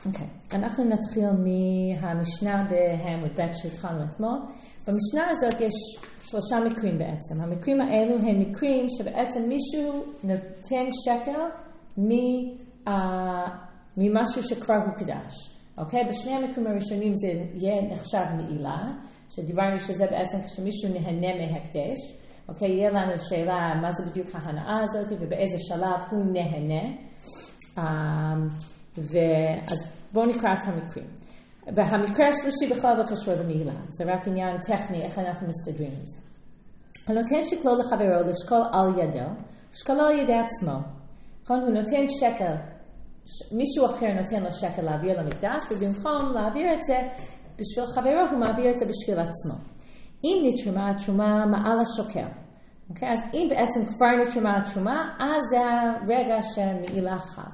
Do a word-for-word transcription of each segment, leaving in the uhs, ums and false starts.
אוקיי, אנחנו נתחיל מהמשנה בעמוד ב' שהתחלנו אתמול. במשנה הזאת יש שלושה מקרים בעצם. המקרים האלו הם מקרים שבעצם מישהו נותן שקל ממשהו שכבר הוקדש. אוקיי? בשני המקרים הראשונים זה יהיה נחשב מעילה, שדיברנו שזה בעצם כשמישהו נהנה מהקדש. אוקיי? יהיה לנו שאלה מה זה בדיוק ההנאה הזאת ובאיזה שלב הוא נהנה. ואז בואו נקרא את המקרים. והמקרה השלישי בכלל לא קשור למעילה, זה רק עניין טכני, איך אנחנו מסתדרים עם זה. הנותן שקלו לחברו לשקול על ידו, שקלו על ידי עצמו. נכון? הוא נותן שקל, מישהו אחר נותן לו שקל להעביר למקדש, ובמקום להעביר את זה בשביל חברו, הוא מעביר את זה בשביל עצמו. אם נתרומה התרומה מעל השוקל. אוקיי? אז אם בעצם כבר נתרומה התרומה, אז זה הרגע שמעילה חל.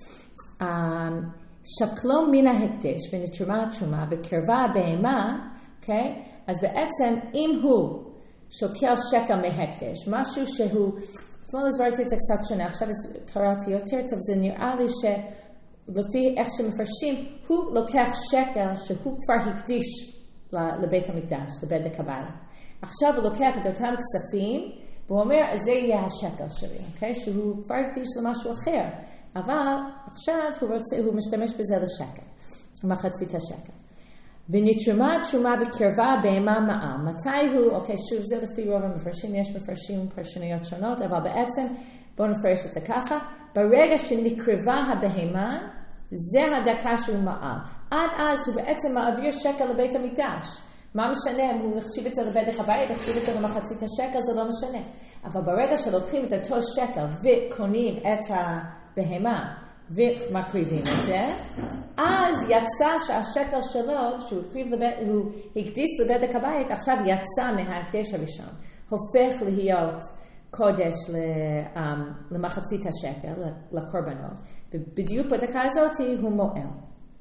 שקלו מן ההקדש ונתרומה התרומה בקרבה הבהמה, okay? אז בעצם אם הוא שוקל שקל מהקדש, משהו שהוא, אתמול הסברתי את זה קצת שונה, עכשיו קראתי יותר טוב, זה נראה לי שלפי איך שמפרשים, הוא לוקח שקל שהוא כבר הקדיש לבית המקדש, לבית הקבלה. עכשיו הוא לוקח את אותם כספים, והוא אומר, זה יהיה השקל שלי, okay? שהוא כבר הקדיש למשהו אחר. אבל עכשיו הוא רוצה, הוא משתמש בזה לשקל, מחצית השקל. ונתרומה תרומה בקרבה בהמה מעל. מתי הוא, אוקיי, שוב זה לפי רוב המפרשים, יש מפרשים פרשנויות שונות, אבל בעצם בואו נפרש את זה ככה, ברגע שנקרבה הבהמה, זה הדקה שהוא מעל. עד אז הוא בעצם מעביר שקל לבית המקדש. מה משנה אם הוא החשיב את זה לבדק הבית, החשיב את זה למחצית השקל, זה לא משנה. אבל ברגע שלוקחים את אותו שקל וקונים את ה... בהמה ומקריבים את זה, אז יצא שהשקל שלו, שהוא לבית, הוא הקדיש לבדק הבית, עכשיו יצא מההקדש הראשון, הופך להיות קודש למחצית השקל, לקורבנות, ובדיוק בדקה הזאת הוא מועל.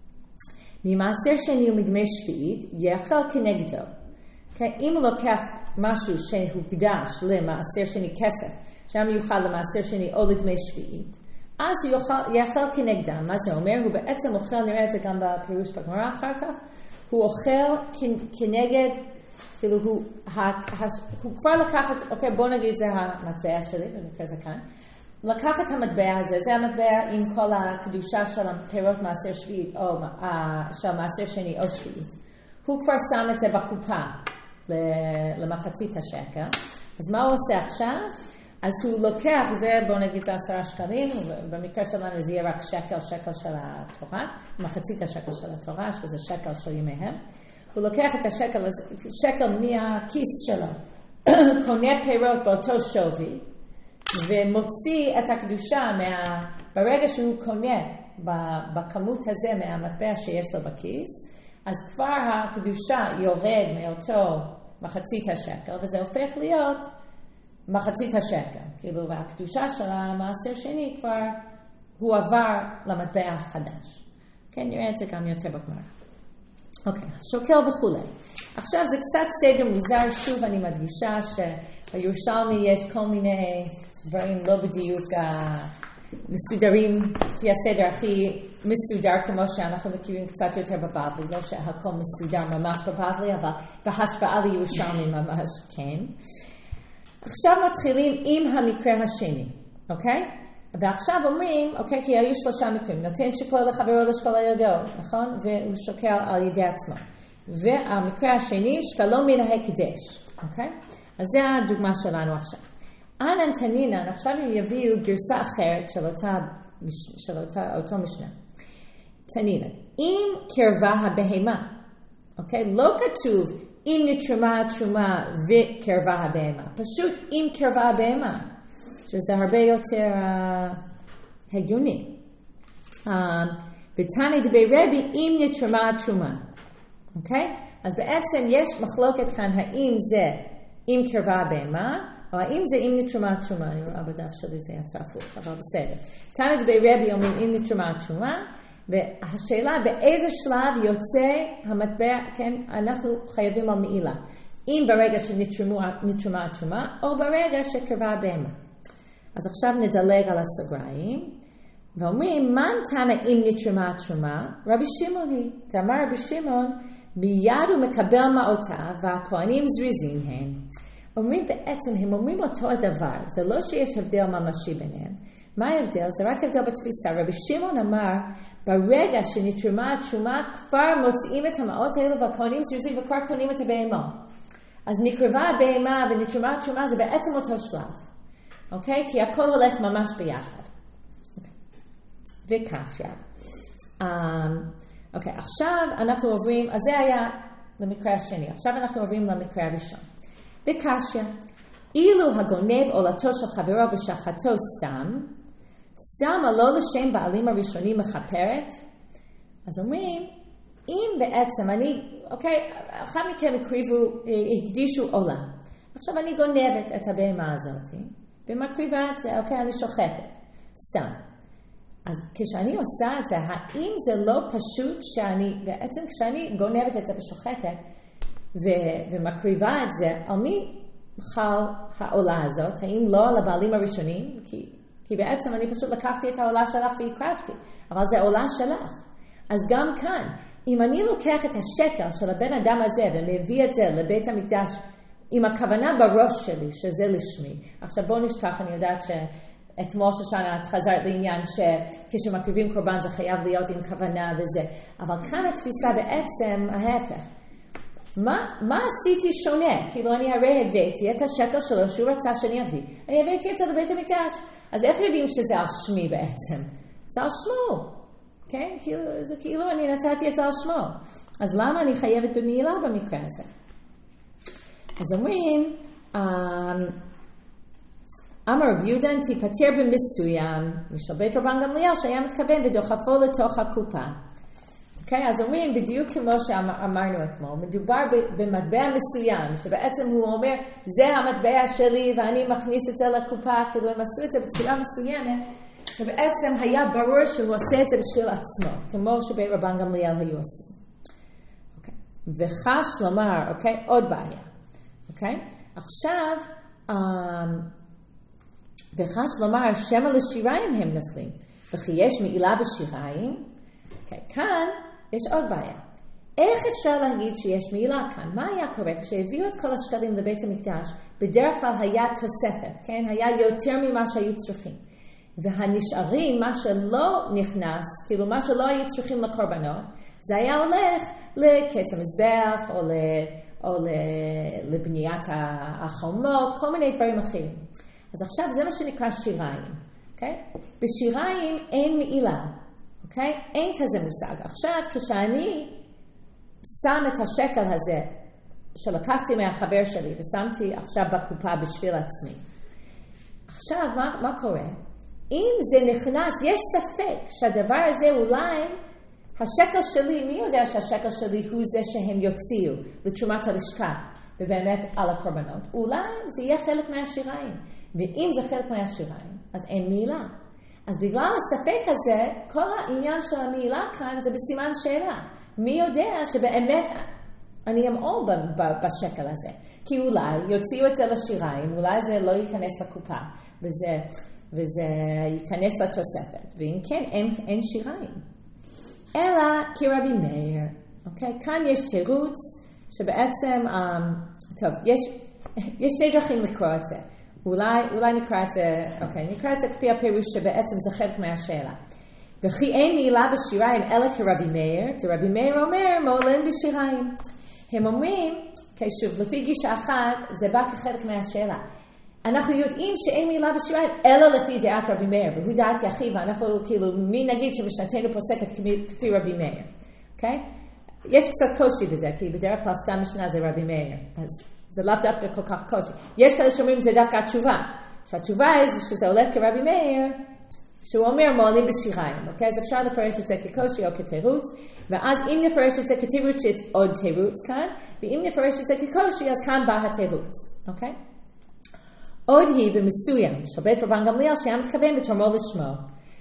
ממעשר שני ומדמי שביעית, יאכל כנגדו. אם הוא לוקח משהו שהוקדש למעשר שני כסף, שם יוכל למעשר שני או לדמי שביעית, אז הוא יאכל, יאכל כנגדם. מה זה אומר? הוא בעצם אוכל, נראה את זה גם בפירוש בגמרא אחר כך, הוא אוכל כנגד, כאילו הוא, הוא כבר לקח את, אוקיי, בוא נגיד זה המטבע שלי, במקרה זה כאן, לקח את המטבע הזה, זה המטבע עם כל הקדושה של הפירות מעשר שביעית, או של מעשר שני או שביעית. הוא כבר שם את זה בקופה למחצית השקל. אז מה הוא עושה עכשיו? אז הוא לוקח, זה בוא נגיד זה עשרה שקלים, במקרה שלנו זה יהיה רק שקל, שקל של התורה, מחצית השקל של התורה, שזה שקל של ימיהם. הוא לוקח את השקל, שקל מהכיס שלו, קונה פירות באותו שווי, ומוציא את הקדושה, מה, ברגע שהוא קונה בכמות הזה מהמטבע שיש לו בכיס, אז כבר הקדושה יורד מאותו מחצית השקל, וזה הופך להיות מחצית השקל, כאילו, והקדושה של המעשר שני כבר הוא עבר למטבע החדש. כן, נראה את זה גם יותר בגמרא. אוקיי, שוקל וכולי. עכשיו זה קצת סדר מוזר, שוב אני מדגישה שבירושלמי יש כל מיני דברים לא בדיוק מסודרים, לפי הסדר הכי מסודר כמו שאנחנו מכירים קצת יותר בבבלי, לא שהכל מסודר ממש בבבלי, אבל בהשוואה לירושלמי ממש כן. עכשיו מתחילים עם המקרה השני, אוקיי? ועכשיו אומרים, אוקיי, כי היו שלושה מקרים, נותן שקלו לחברו לשקול על ידו, נכון? והוא שוקל על ידי עצמו. והמקרה השני, שקלו מן ההקדש, אוקיי? אז זה הדוגמה שלנו עכשיו. אנן תנינן, עכשיו הם יביאו גרסה אחרת של, אותה, של אותה, אותו משנה. תנינן, אם קרבה הבהמה, אוקיי? לא כתוב אם נתרומה התרומה וקרבה הבהמה. פשוט אם קרבה הבהמה, שזה הרבה יותר uh, הגיוני. Uh, בתניא דבי רבי, אם נתרומה התרומה. אוקיי? אז בעצם יש מחלוקת כאן, האם זה אם קרבה הבהמה, או האם זה אם נתרומה התרומה. אני רואה בדף שלי זה יצא הפוך, אבל בסדר. תניא דבי רבי אומרים אם נתרומה התרומה, והשאלה באיזה שלב יוצא המטבע, כן, אנחנו חייבים על מעילה. אם ברגע שנתרומה התרומה, או ברגע שקרבה הבהמה. אז עכשיו נדלג על הסוגריים, ואומרים, מן תנא אם נתרמה תרומה? רבי שמעון היא. תאמר רבי שמעון, מיד הוא מקבל מעותיו, והכהנים זריזים הם. אומרים בעצם, הם אומרים אותו הדבר. זה לא שיש הבדל ממשי ביניהם. מה ההבדל? זה רק הבדל בתפיסה. רבי שמעון אמר, ברגע שנתרמה התרומה, כבר מוצאים את המעות האלה, והכהנים זריזים וכבר קונים את הבהמה. אז נקרבה הבהמה ונתרמה התרומה, זה בעצם אותו שלב. אוקיי? כי הכל הולך ממש ביחד. וקשיא. אוקיי, עכשיו אנחנו עוברים, אז זה היה למקרה השני. עכשיו אנחנו עוברים למקרה הראשון. וקשיא. אילו הגונב עולתו של חברו ושחטו סתם, סתם לא לשם בעלים הראשונים מכפרת, אז אומרים, אם בעצם אני, אוקיי, אחד מכם הקריבו, הקדישו עולה. עכשיו אני גונבת את הבהמה הזאת, ומקריבה את זה, אוקיי, אני שוחטת. סתם. אז כשאני עושה את זה, האם זה לא פשוט שאני, בעצם כשאני גונבת את זה ושוחטת, ו- ומקריבה את זה, על מי חל העולה הזאת? האם לא על הבעלים הראשונים? כי, כי בעצם אני פשוט לקחתי את העולה שלך והקרבתי, אבל זה עולה שלך. אז גם כאן, אם אני לוקח את השקל של הבן אדם הזה ומביא את זה לבית המקדש, עם הכוונה בראש שלי, שזה לשמי. עכשיו בואו נשכח, אני יודעת שאתמול שושנה את חזרת לעניין שכשמקריבים קורבן זה חייב להיות עם כוונה וזה. אבל כאן התפיסה בעצם ההפך. מה, מה עשיתי שונה? כאילו אני הרי הבאתי את השקל שלו שהוא רצה שאני אביא. אני הבאתי את זה לבית המקדש. אז איך יודעים שזה על שמי בעצם? זה על שמו. כן? כאילו, זה כאילו אני נתתי את זה על שמו. אז למה אני חייבת במעילה במקרה הזה? אז אומרים, אמר רבי יהודה תיפטר במסוים, משל בית רבן גמליאל שהיה מתכוון ודוחפו לתוך הקופה. אוקיי, אז אומרים בדיוק כמו שאמרנו אתמול, מדובר במטבע מסוים, שבעצם הוא אומר, זה המטבע שלי ואני מכניס את זה לקופה, כאילו הם עשו את זה בצורה מסוימת, ובעצם היה ברור שהוא עושה את זה בשביל עצמו, כמו שבית רבן גמליאל היו עושים. אוקיי, וחש לומר, אוקיי, עוד בעיה. אוקיי? עכשיו, וחש לומר, שמא לשיריים הם נפלים, וכי יש מעילה בשיריים. אוקיי, כאן יש עוד בעיה. איך אפשר להגיד שיש מעילה כאן? מה היה קורה? כשהביאו את כל השקלים לבית המקדש, בדרך כלל היה תוספת, כן? היה יותר ממה שהיו צריכים. והנשארים, מה שלא נכנס, כאילו מה שלא היו צריכים לקורבנות, זה היה הולך לקץ המזבח או ל... או לבניית החומות, כל מיני דברים אחרים. אז עכשיו זה מה שנקרא שיריים, אוקיי? בשיריים אין מעילה, אוקיי? אין כזה מושג. עכשיו כשאני שם את השקל הזה שלקחתי מהחבר שלי ושמתי עכשיו בקופה בשביל עצמי. עכשיו מה, מה קורה? אם זה נכנס, יש ספק שהדבר הזה אולי השקל שלי, מי יודע שהשקל שלי הוא זה שהם יוציאו לתרומת הלשכה, ובאמת על הקורבנות? אולי זה יהיה חלק מהשיריים. ואם זה חלק מהשיריים, אז אין מעילה. אז בגלל הספק הזה, כל העניין של המעילה כאן זה בסימן שאלה. מי יודע שבאמת אני אמור בשקל הזה? כי אולי יוציאו את זה לשיריים, אולי זה לא ייכנס לקופה, וזה, וזה ייכנס לתוספת. ואם כן, אין, אין שיריים. אלא כרבי מאיר, אוקיי? כאן יש תירוץ שבעצם, um, טוב, יש, יש שתי דרכים לקרוא את זה. אולי, אולי נקרא את זה, אוקיי, נקרא את זה כפי הפירוש שבעצם זה חלק מהשאלה. וכי אין מעילה בשיריים אלא כרבי מאיר, רבי מאיר אומר, מעולם בשיריים. הם אומרים, אוקיי, שוב, לפי גישה אחת, זה בא כחלק מהשאלה. אנחנו יודעים שאין מעילה בשיריים, אלא לפי דעת רבי מאיר, והוא דעת יחיד, ואנחנו כאילו, מי נגיד שמשנתנו פוסקת כפי רבי מאיר, אוקיי? יש קצת קושי בזה, כי בדרך כלל סתם משנה זה רבי מאיר, אז זה לאו דווקא כל כך קושי. יש כאלה שאומרים זה דווקא התשובה, שהתשובה היא שזה הולך כרבי מאיר, שהוא אומר מעולים בשיריים, אוקיי? אז אפשר לפרש את זה כקושי או כתירוץ, ואז אם נפרש את זה כתירוץ, יש עוד תירוץ כאן, ואם נפרש את זה כקושי, אז כאן בא התירוץ, אוקיי? עוד היא במסוים, של בית רבן גמליאל, שהיה מתכוון בתורמו לשמו.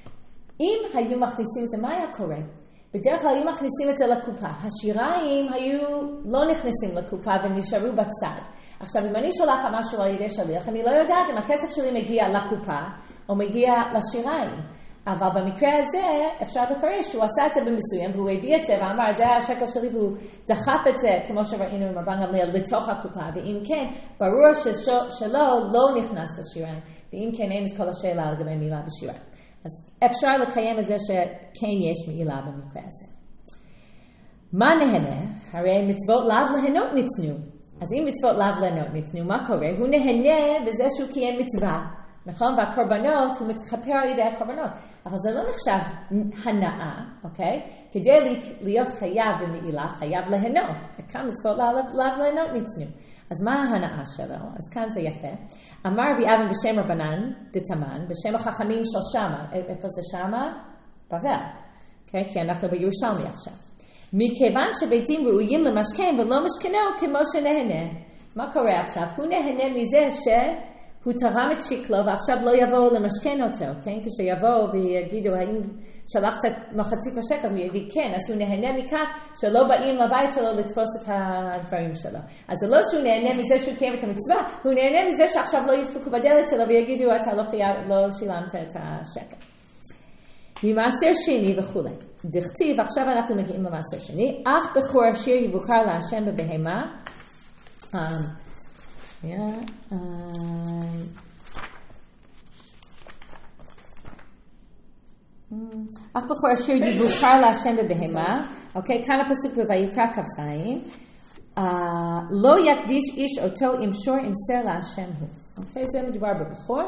אם היו מכניסים את זה, מה היה קורה? בדרך כלל היו מכניסים את זה לקופה. השיריים היו לא נכנסים לקופה ונשארו בצד. עכשיו, אם אני שולח משהו על ידי שליח, אני לא יודעת אם הכסף שלי מגיע לקופה או מגיע לשיריים. אבל במקרה הזה אפשר לפרש שהוא עשה את זה במסוים, והוא הביא את זה ואמר, זה השקל שלי, והוא דחף את זה, כמו שראינו עם רבן גמליאל, לתוך הקופה, ואם כן, ברור שלו לא נכנס לשיריים, ואם כן, אין את כל השאלה לגבי מילה בשיריים. אז אפשר לקיים את זה שכן יש מילה במקרה הזה. מה נהנה? הרי מצוות לאו להנות ניתנו. אז אם מצוות לאו להנות ניתנו, מה קורה? הוא נהנה בזה שהוא קיים מצווה. נכון? והקורבנות, הוא מתחפר על ידי הקורבנות. אבל זה לא נחשב הנאה, אוקיי? כדי להיות חייב במעילה, חייב להנות. וכאן מצוות לאו להנות ניתנו. אז מה ההנאה שלו? אז כאן זה יפה. אמר רבי אבן בשם רבנן דתמן, בשם החכמים של שמה. איפה זה שמה? בבל. אוקיי? כי אנחנו בירושלמי עכשיו. מכיוון שביתים ראויים למשכן ולא משכנו כמו שנהנה. מה קורה עכשיו? הוא נהנה מזה שהוא תרם את שקלו ועכשיו לא יבואו למשכן אותו, כן? כשיבואו ויגידו האם שלחת מחצית השקל, הוא יגיד כן, אז הוא נהנה מכך שלא באים לבית שלו לתפוס את הדברים שלו. אז זה לא שהוא נהנה מזה שהוא קיים את המצווה, הוא נהנה מזה שעכשיו לא ידפקו בדלת שלו ויגידו אתה לא, חייב, לא שילמת את השקל. ממעשר שני וכו'. דכתיב, עכשיו אנחנו מגיעים למעשר שני, אך בכור אשר יבוקר להשם בבהמה, שנייה, אך בכור אשר יבוקר להשם בבהמה, אוקיי, כאן הפסוק בויקרא כ"ז, לא יקדיש איש אותו עם שור עם סר להשם הוא. אוקיי, זה מדובר בבכור.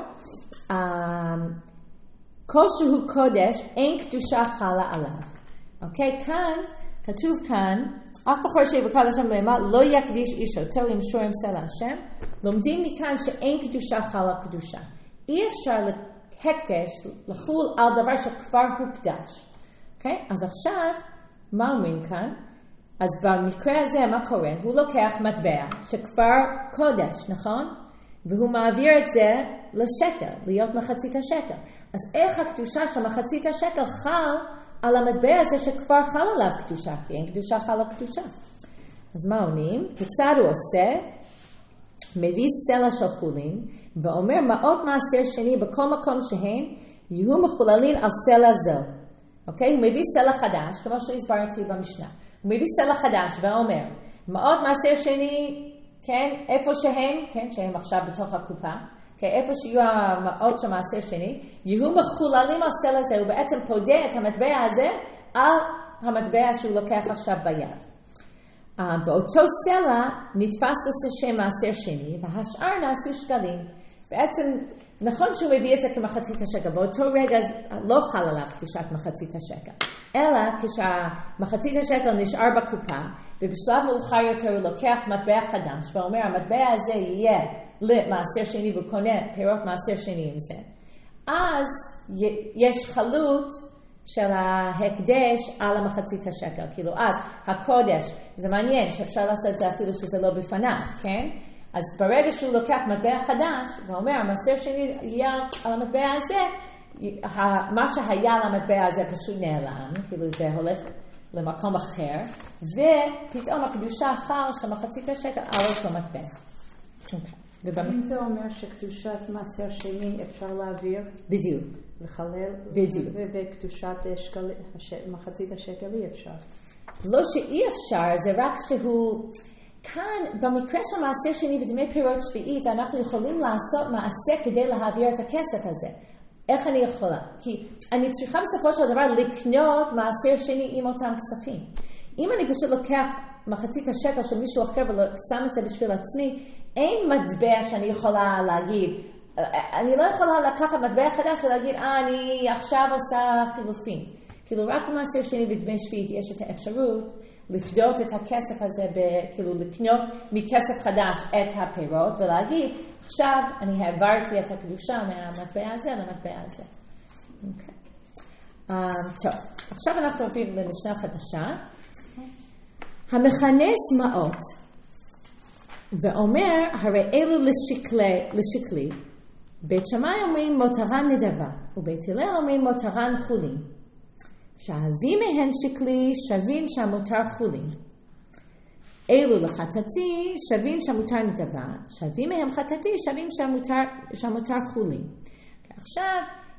כל שהוא קודש, אין קדושה חלה עליו. אוקיי, כאן, כתוב כאן, אך בכור שיבוקר להשם בבהמה, לא יקדיש איש אותו עם שור עם סר להשם, לומדים מכאן שאין קדושה חלה קדושה. אי אפשר להקדש, לחול על דבר שכבר הוקדש. אוקיי, אז עכשיו, מה אומרים כאן? אז במקרה הזה, מה קורה? הוא לוקח מטבע שכבר קודש, נכון? והוא מעביר את זה לשקל, להיות מחצית השקל. אז איך הקדושה של מחצית השקל חל על המטבע הזה שכבר חל עליו קדושה? כי אין קדושה חל על קדושה. אז מה עונים? כיצד הוא עושה? מביא סלע של חולין, ואומר מעות מעשר שני בכל מקום שהן יהיו מחוללים על סלע זו. אוקיי? הוא מביא סלע חדש, כמו שהסברתי במשנה. הוא מביא סלע חדש ואומר, מעות מעשר שני, כן, איפה שהם, כן, שהם עכשיו בתוך הקופה, כן, איפה שיהיו המעות של מעשר שני, יהיו מחוללים על סלע הזה, הוא בעצם פודה את המטבע הזה על המטבע שהוא לוקח עכשיו ביד. Uh, באותו סלע נתפס לשם מעשר שני, והשאר נעשו שקלים. בעצם, נכון שהוא מביא את זה כמחצית השקל, באותו רגע לא חל עליו קדושת מחצית השקל. אלא כשמחצית השקל נשאר בקופה, ובשלב מאוחר יותר הוא לוקח מטבע חדש, ואומר, המטבע הזה יהיה למעשר שני, והוא קונה פירות מעשר שני עם זה. אז יש חלות של ההקדש על המחצית השקל. כאילו, אז הקודש, זה מעניין שאפשר לעשות את זה אפילו שזה לא בפניו, כן? אז ברגע שהוא לוקח מטבע חדש, ואומר, המעשר שני יהיה על המטבע הזה, מה שהיה על המטבע הזה פשוט נעלם, כאילו זה הולך למקום אחר, ופתאום הקדושה חל של מחצית השקל על אותו מטבע. אם זה אומר שקדושת מעשר שני אפשר להעביר? בדיוק. לחלל? בדיוק. וקדושת מחצית השקל אי אפשר? לא שאי אפשר, זה רק שהוא... כאן, במקרה של מעשר שני ודמי פירות שביעית, אנחנו יכולים לעשות מעשה כדי להעביר את הכסף הזה. איך אני יכולה? כי אני צריכה בסופו של דבר לקנות מעשר שני עם אותם כספים. אם אני פשוט לוקח מחצית השקל של מישהו אחר ושם את זה בשביל עצמי, אין מטבע שאני יכולה להגיד, אני לא יכולה לקחת מטבע חדש ולהגיד, אה, אני עכשיו עושה חילופים. כאילו רק במעשר שני ודמי שביעית יש את האפשרות לפדות את הכסף הזה, כאילו לקנות מכסף חדש את הפירות ולהגיד, עכשיו אני העברתי את הקדושה מהמטבע הזה למטבע הזה. אוקיי. טוב, עכשיו אנחנו עוברים למשנה חדשה. המכנס מעות ואומר, הרי אלו לשקלי, לשקלי, בית שמאי אומרים מותרן נדבה, ובית הלל אומרים מותרן חולין. שהביא מהן שקלי שווין שהמותר חולין. אלו לחטאתי שווין שהמותר נדבה, שהביא מהם חטאתי שווין שהמותר, שהמותר חולין. עכשיו,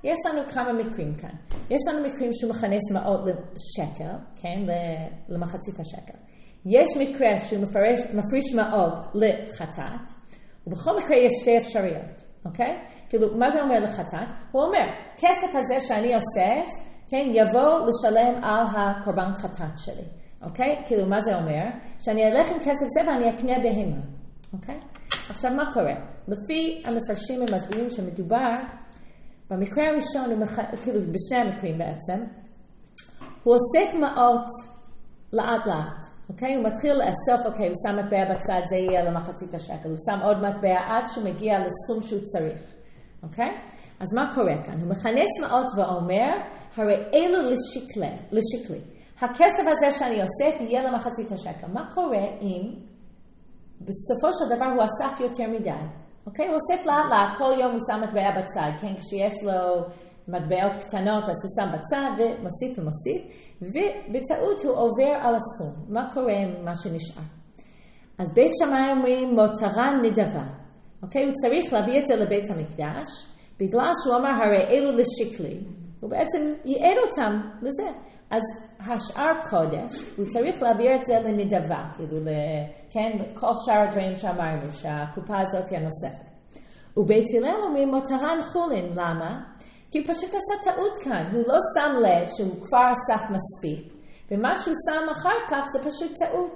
יש לנו כמה מקרים כאן. יש לנו מקרים שהוא מכנס מעות לשקל, כן, למחצית השקל. יש מקרה שהוא מפרש, מפריש מעות לחטאת, ובכל מקרה יש שתי אפשרויות, אוקיי? כאילו, מה זה אומר לחטאת? הוא אומר, כסף הזה שאני אוסף, כן, יבוא לשלם על הקורבן חטאת שלי, אוקיי? כאילו, מה זה אומר? שאני אלך עם כסף זה ואני אקנה בהמה, אוקיי? עכשיו, מה קורה? לפי המפרשים הם מסבירים שמדובר, במקרה הראשון, הוא מח... כאילו, בשני המקרים בעצם, הוא אוסף מעות לאט לאט, אוקיי? הוא מתחיל לאסוף, אוקיי, הוא שם מטבע בצד, זה יהיה למחצית השקל, הוא שם עוד מטבע עד שהוא מגיע לסכום שהוא צריך, אוקיי? אז מה קורה כאן? הוא מכנס מעות ואומר, הרי אלו לשקלי, לשקלי. הכסף הזה שאני אוסף יהיה למחצית השקל. מה קורה אם בסופו של דבר הוא אסף יותר מדי? אוקיי? הוא אוסף לאט לאט, כל יום הוא שם מטבע בצד, כן? כשיש לו מטבעות קטנות, אז הוא שם בצד ומוסיף ומוסיף, ובטעות הוא עובר על הסכום. מה קורה עם מה שנשאר? אז בית שמאי אומרים מותרן נדבה. אוקיי? הוא צריך להביא את זה לבית המקדש, בגלל שהוא אמר הרי אלו לשקלי, הוא בעצם ייעד אותם לזה. אז השאר קודש, הוא צריך להעביר את זה לנדבה, כאילו, כן, כל שאר הדברים שאמרנו, שהקופה הזאת היא הנוספת. ובית הלל אומרים מותרן חולין, למה? כי הוא פשוט עשה טעות כאן, הוא לא שם לב שהוא כבר אסף מספיק, ומה שהוא שם אחר כך זה פשוט טעות.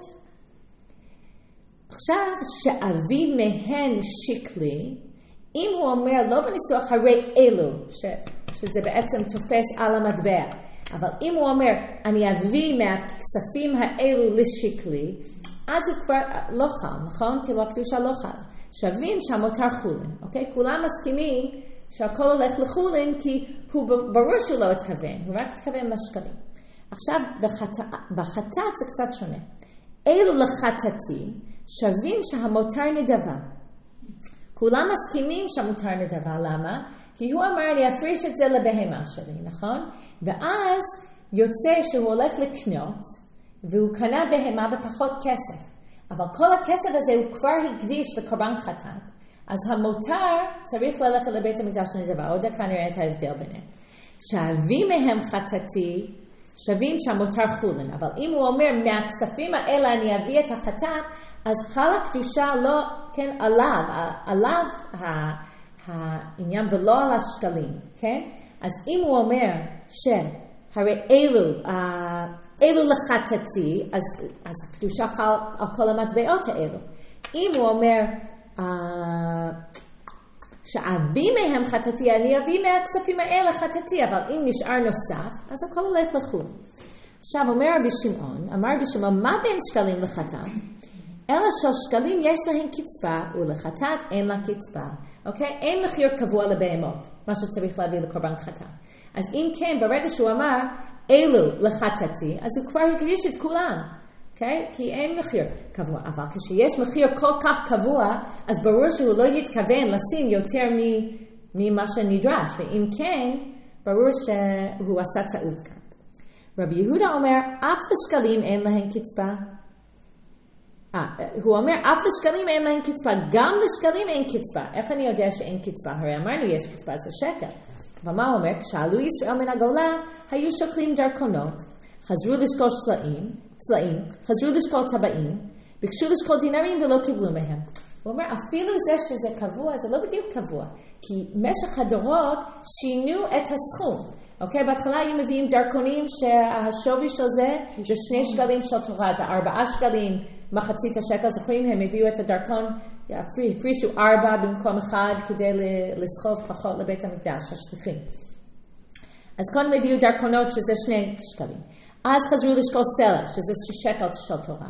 עכשיו, שאבי מהן שקלי, אם הוא אומר לא בניסוח הרי אלו, ש, שזה בעצם תופס על המטבע, אבל אם הוא אומר אני אביא מהכספים האלו לשקלי, אז הוא כבר לא חל, נכון? כאילו הקדושה לא חל. שווים שהמותר חולין, אוקיי? כולם מסכימים שהכל הולך לחולין, כי הוא ברור שהוא לא התכוון, הוא רק התכוון לשקלים. עכשיו, בחטאת, בחטאת זה קצת שונה. אלו לחטאתי, שווים שהמותר נדבה. כולם מסכימים שהמותר נדבה, למה? כי הוא אמר, אני אפריש את זה לבהמה שלי, נכון? ואז יוצא שהוא הולך לקנות, והוא קנה בהמה בפחות כסף. אבל כל הכסף הזה הוא כבר הקדיש לקורבן חטאת. אז המותר צריך ללכת לבית המקדש נדבה. עוד דקה נראה את ההבדל ביניהם. שאבי מהם חטאתי, שווים שהמותר חולין. אבל אם הוא אומר, מהכספים האלה אני אביא את החטאת, אז חל הקדושה לא, כן, עליו, עליו העניין ולא על השקלים, כן? אז אם הוא אומר שהרי אלו, אלו לחטאתי, אז, אז הקדושה חל על כל המטבעות האלו. אם הוא אומר, שאבי מהם חטאתי, אני אביא מהכספים האלה חטאתי, אבל אם נשאר נוסף, אז הכל הולך לחול. עכשיו אומר רבי שמעון, אמר רבי שמעון, מה בין שקלים לחטאת? אלא שהשקלים יש להם קצבה, ולחטאת אין לה קצבה. אוקיי? אין מחיר קבוע לבהמות, מה שצריך להביא לקורבן חטאת. אז אם כן, ברגע שהוא אמר, אלו לחטאתי, אז הוא כבר הקדיש את כולם. אוקיי? כי אין מחיר קבוע. אבל כשיש מחיר כל כך קבוע, אז ברור שהוא לא יתכוון לשים יותר ממה שנדרש. ואם כן, ברור שהוא עשה טעות כאן. רבי יהודה אומר, אף לשקלים אין להם קצבה. אה, הוא אומר, אף לשקלים אין להם קצבה, גם לשקלים אין קצבה. איך אני יודע שאין קצבה? הרי אמרנו, יש קצבה, זה שקל. אבל מה הוא אומר? כשעלו ישראל מן הגולה, היו שוקלים דרכונות, חזרו לשקול צלעים, צלעים, חזרו לשקול טבעים, ביקשו לשקול דינרים ולא קיבלו מהם. הוא אומר, אפילו זה שזה קבוע, זה לא בדיוק קבוע, כי משך הדורות שינו את הסכום. אוקיי, בהתחלה היו מביאים דרכונים שהשווי של זה, זה שני שקלים של תורה, זה ארבעה שקלים, מחצית השקל, זוכרים, הם הביאו את הדרכון, הפרישו ארבע במקום אחד כדי לסחוב פחות לבית המקדש, השליחים. אז קודם הביאו דרכונות שזה שני שקלים. אז חזרו לשקול סלע, שזה שקל של תורה.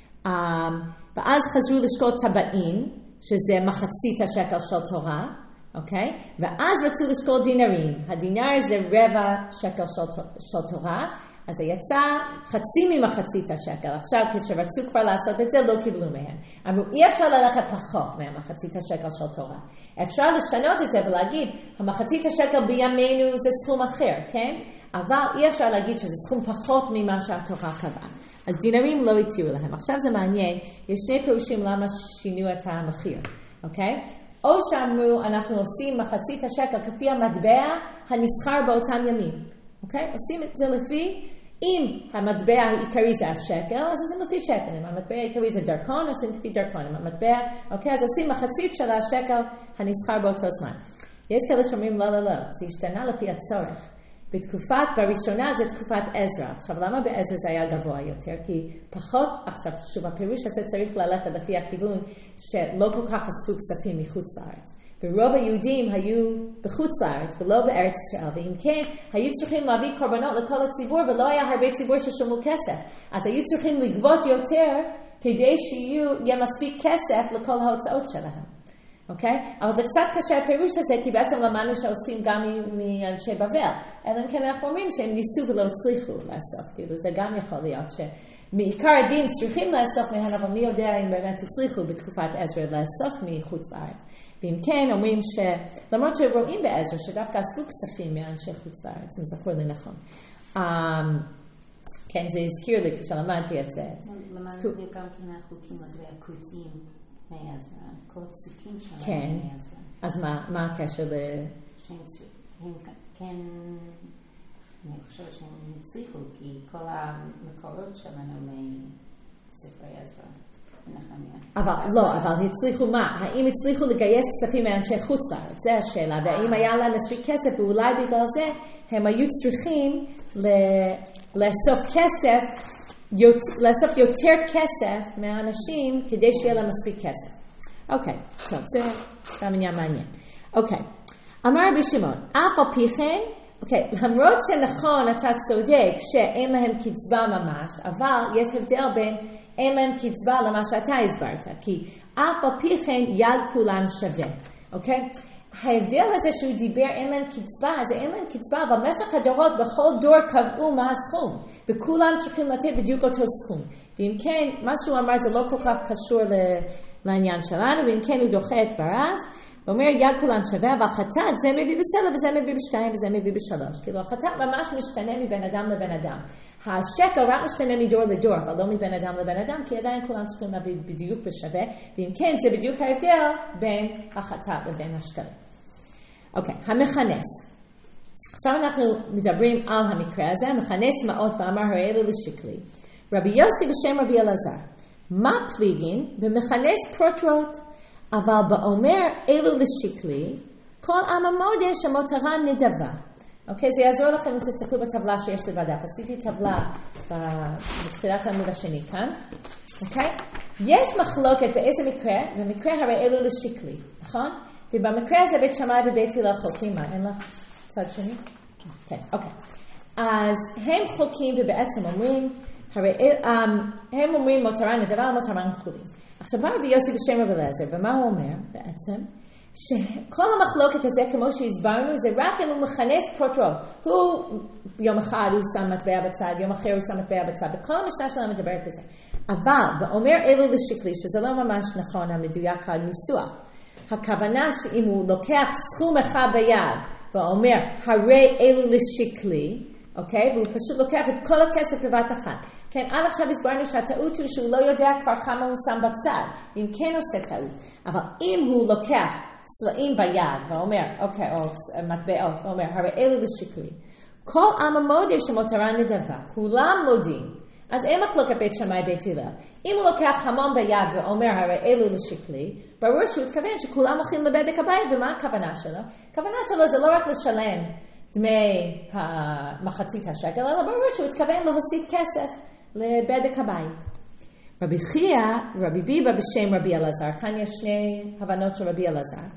ואז חזרו לשקול טבעים, שזה מחצית השקל של תורה. אוקיי? ואז רצו לשקול דינרים. הדינר זה רבע שקל של, של תורה, אז זה יצא חצי ממחצית השקל. עכשיו, כשרצו כבר לעשות את זה, לא קיבלו מהם. אמרו, אי אפשר ללכת פחות מהמחצית השקל של תורה. אפשר לשנות את זה ולהגיד, המחצית השקל בימינו זה סכום אחר, כן? אבל אי אפשר להגיד שזה סכום פחות ממה שהתורה קבעה. אז דינרים לא התירו להם. עכשיו זה מעניין, יש שני פירושים למה שינו את המחיר, אוקיי? או שאמרו, אנחנו עושים מחצית השקל כפי המטבע הנסחר באותם ימים. אוקיי? עושים את זה לפי, אם המטבע העיקרי זה השקל, אז עושים לפי שקל. אם המטבע העיקרי זה דרכון, עושים לפי דרכון. אם המטבע, אוקיי, אז עושים מחצית של השקל הנסחר באותו זמן. יש כאלה שאומרים, לא, לא, לא, זה השתנה לפי הצורך. בתקופת, בראשונה זה תקופת עזרא. עכשיו, למה בעזרא זה היה גבוה יותר? כי פחות, עכשיו, שוב, הפירוש הזה צריך ללכת לפי הכיוון שלא כל כך אספו כספים מחוץ לארץ. ורוב היהודים היו בחוץ לארץ ולא בארץ ישראל, ואם כן, היו צריכים להביא קורבנות לכל הציבור, ולא היה הרבה ציבור ששומעו כסף. אז היו צריכים לגבות יותר כדי שיהיה מספיק כסף לכל ההוצאות שלהם. אוקיי? אבל זה קצת קשה הפירוש הזה, כי בעצם למדנו שאוספים גם מאנשי בבל. אלא אם כן אנחנו אומרים שהם ניסו ולא הצליחו לאסוף. כאילו זה גם יכול להיות שמעיקר הדין צריכים לאסוף מהן, אבל מי יודע אם באמת הצליחו בתקופת עזרא לאסוף מחוץ לארץ. ואם כן, אומרים שלמרות שרואים בעזרא שדווקא אספו כספים מאנשי חוץ לארץ, אם זכור לי נכון. כן, זה הזכיר לי כשלמדתי את זה. למדתי גם כן החוקים לגבי הקוצים. מעזרא, כל הפסוקים שלנו כן. מעזרא. אז מה, מה הקשר ל... שהם הם, כן, אני חושבת שהם הצליחו, כי כל המקורות שלנו מספרי עזרא, נחמיה. אבל לא, אבל הצליחו מה? האם הצליחו לגייס כספים מאנשי חוץ לארץ? זה השאלה. והאם היה להם מספיק כסף, ואולי בגלל זה הם היו צריכים לאסוף כסף, לאסוף יותר כסף מהאנשים כדי שיהיה להם מספיק כסף. אוקיי, טוב, זה סתם עניין מעניין. אוקיי, אמר רבי שמעון, אף על פי כן, אוקיי, למרות שנכון אתה צודק שאין להם קצבה ממש, אבל יש הבדל בין אין להם קצבה למה שאתה הסברת, כי אף על פי כן יד כולן שווה. אוקיי? ההבדל הזה שהוא דיבר אין להם קצבה, זה אין להם קצבה, אבל במשך הדורות בכל דור קבעו מה הסכום, וכולם צריכים לתת בדיוק אותו סכום. ואם כן, מה שהוא אמר זה לא כל כך קשור לעניין שלנו, ואם כן הוא דוחה את דבריו, ואומר יד כולן שווה, אבל חטאת זה מביא בסדר, וזה מביא בשתיים, וזה מביא בשלוש. כאילו החטאת ממש משתנה מבין אדם לבן אדם. השקל רק משתנה מדור לדור, אבל לא מבין אדם לבן אדם, כי עדיין כולם צריכים להביא בדיוק בשווה, ואם כן זה בדיוק ההבדל בין החטאת לבין השקלים. אוקיי, המכנס. עכשיו אנחנו מדברים על המקרה הזה, המכנס מעות ואמר הראלו לשקלי. רבי יוסי בשם רבי אלעזר, מה פליגין ומכנס פרוטרוט, אבל באומר אלו לשקלי, כל עם המודה שמותרן נדבה. אוקיי, זה יעזור לכם אם תסתכלו בטבלה שיש לי בדף. עשיתי טבלה בתחילת העמוד השני כאן. אוקיי? יש מחלוקת באיזה מקרה, במקרה הרי אלו לשקלי, נכון? ובמקרה הזה בית שמאי ובית הלל חולקים מה? אין לך צד שני? כן, אוקיי. אז הם חולקים ובעצם אומרים, הרי, הם אומרים מותרן נדבה ומותרן חולין. עכשיו בא רבי יוסי בשם רבי אלעזר, ומה הוא אומר בעצם? שכל המחלוקת הזה, כמו שהסברנו, זה רק אם הוא מכנס פרוטרוט. הוא, יום אחד הוא שם מטבע בצד, יום אחר הוא שם מטבע בצד, וכל המשנה שלנו מדברת בזה. אבל, ואומר אלו לשקלי, שזה לא ממש נכון, המדויק הניסוח. הכוונה שאם הוא לוקח סכום אחד ביד, ואומר, הרי אלו לשקלי, אוקיי? והוא פשוט לוקח את כל הכסף בבת אחת. כן, עד עכשיו הסברנו שהטעות הוא שהוא לא יודע כבר כמה הוא שם בצד, אם כן עושה טעות. אבל אם הוא לוקח סלעים ביד ואומר, אוקיי, או מטבעות, ואומר, הרי אלו לשקלי, כל עם המודה שמותרן נדבה, כולם מודים, אז אין מחלוקת בית שמאי בית הלל. אם הוא לוקח המון ביד ואומר, הרי אלו לשקלי, ברור שהוא התכוון שכולם הולכים לבדק הבית, ומה הכוונה שלו? הכוונה שלו זה לא רק לשלם דמי מחצית השקל, אלא ברור שהוא התכוון להוסיף כסף לבדק הבית. רבי חייא, רבי ביבא בשם רבי אלעזר, כאן יש שני הבנות של רבי אלעזר.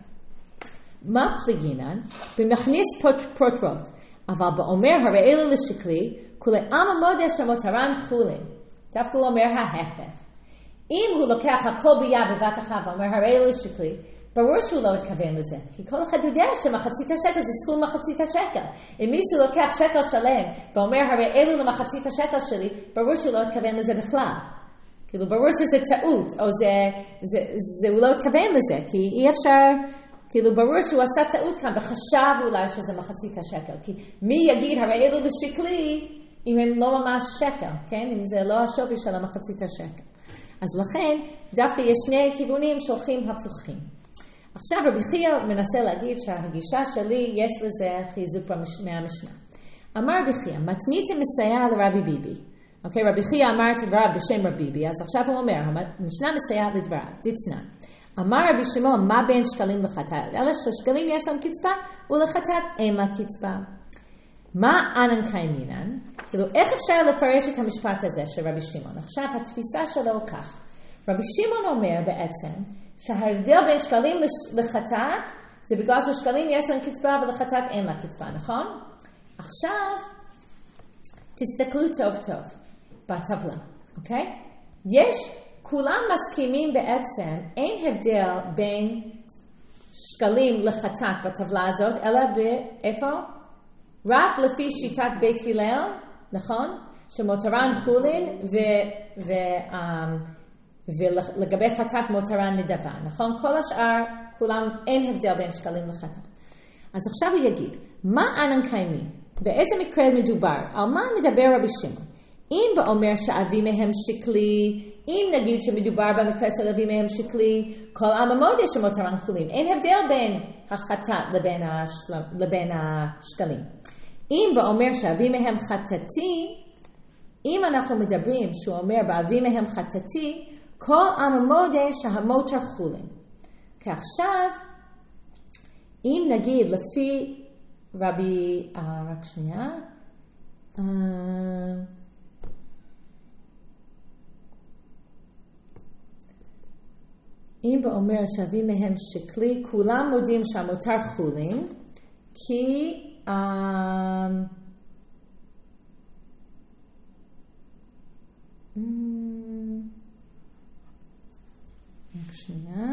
מה פליגינן? במכניס פרוטרוט, אבל באומר הרי אלו לשקלי, כולי עם המודה שמותרן חולין. דווקא הוא אומר ההפך. אם הוא לוקח הכל ביד בבת אחת ואומר הרי אלו לשקלי, ברור שהוא לא התכוון לזה, כי כל אחד יודע שמחצית השקל זה סכום מחצית השקל. אם מישהו לוקח שקל שלם ואומר הרי אלו למחצית השקל שלי, ברור שהוא לא התכוון לזה בכלל. כאילו ברור שזה טעות, או זה, זה, זה, הוא לא התכוון לזה, כי אי אפשר, כאילו ברור שהוא עשה טעות כאן, וחשב אולי שזה מחצית השקל, כי מי יגיד הרי אלו לשקלי, אם הם לא ממש שקל, כן? אם זה לא השווי של המחצית השקל. אז לכן, דווקא יש שני כיוונים שהולכים הפוכים. עכשיו רבי חייא מנסה להגיד שהגישה שלי יש לזה חיזוק מהמשנה. אמר רבי חייא, מתניתי מסייע לרבי ביבי. אוקיי, רבי חייא אמר את דבריו בשם רבי ביבי, אז עכשיו הוא אומר, המשנה מסייע לדבריו, דתנן. אמר רבי שמעון, מה בין שקלים לחטאת? אלה ששקלים יש להם קצבה, ולחטאת אין לה קצבה. מה אנן קיימינן? כאילו, איך אפשר לפרש את המשפט הזה של רבי שמעון? עכשיו, התפיסה שלו כך. רבי שמעון אומר בעצם, שההבדל בין שקלים לחטאת, זה בגלל ששקלים יש להם קצבה ולחטאת אין לה קצבה, נכון? עכשיו, תסתכלו טוב טוב בטבלה, אוקיי? יש, כולם מסכימים בעצם, אין הבדל בין שקלים לחטאת בטבלה הזאת, אלא באיפה? רק לפי שיטת בית הלל, נכון? שמותרן חולין ו... ו ולגבי חטאת מותרן נדבה, נכון? כל השאר, כולם, אין הבדל בין שקלים לחטאת. אז עכשיו הוא יגיד, מה אנן קיימים? באיזה מקרה מדובר? על מה מדבר רבי שמעון? אם באומר שאבי מהם שקלי, אם נגיד שמדובר במקרה של אבי מהם שקלי, כל עם המודה שמותרן חולין. אין הבדל בין החטאת לבין, השל... לבין השקלים. אם באומר שאבי מהם חטאתי, אם אנחנו מדברים שהוא אומר באבי מהם חטאתי, כל עם המודה שהמותר חולין. כי עכשיו, אם נגיד לפי רבי, אה, רק שנייה, אה, אם באומר שאבי מהם שקלי, כולם מודים שהמותר חולין, כי אה, רק שנייה.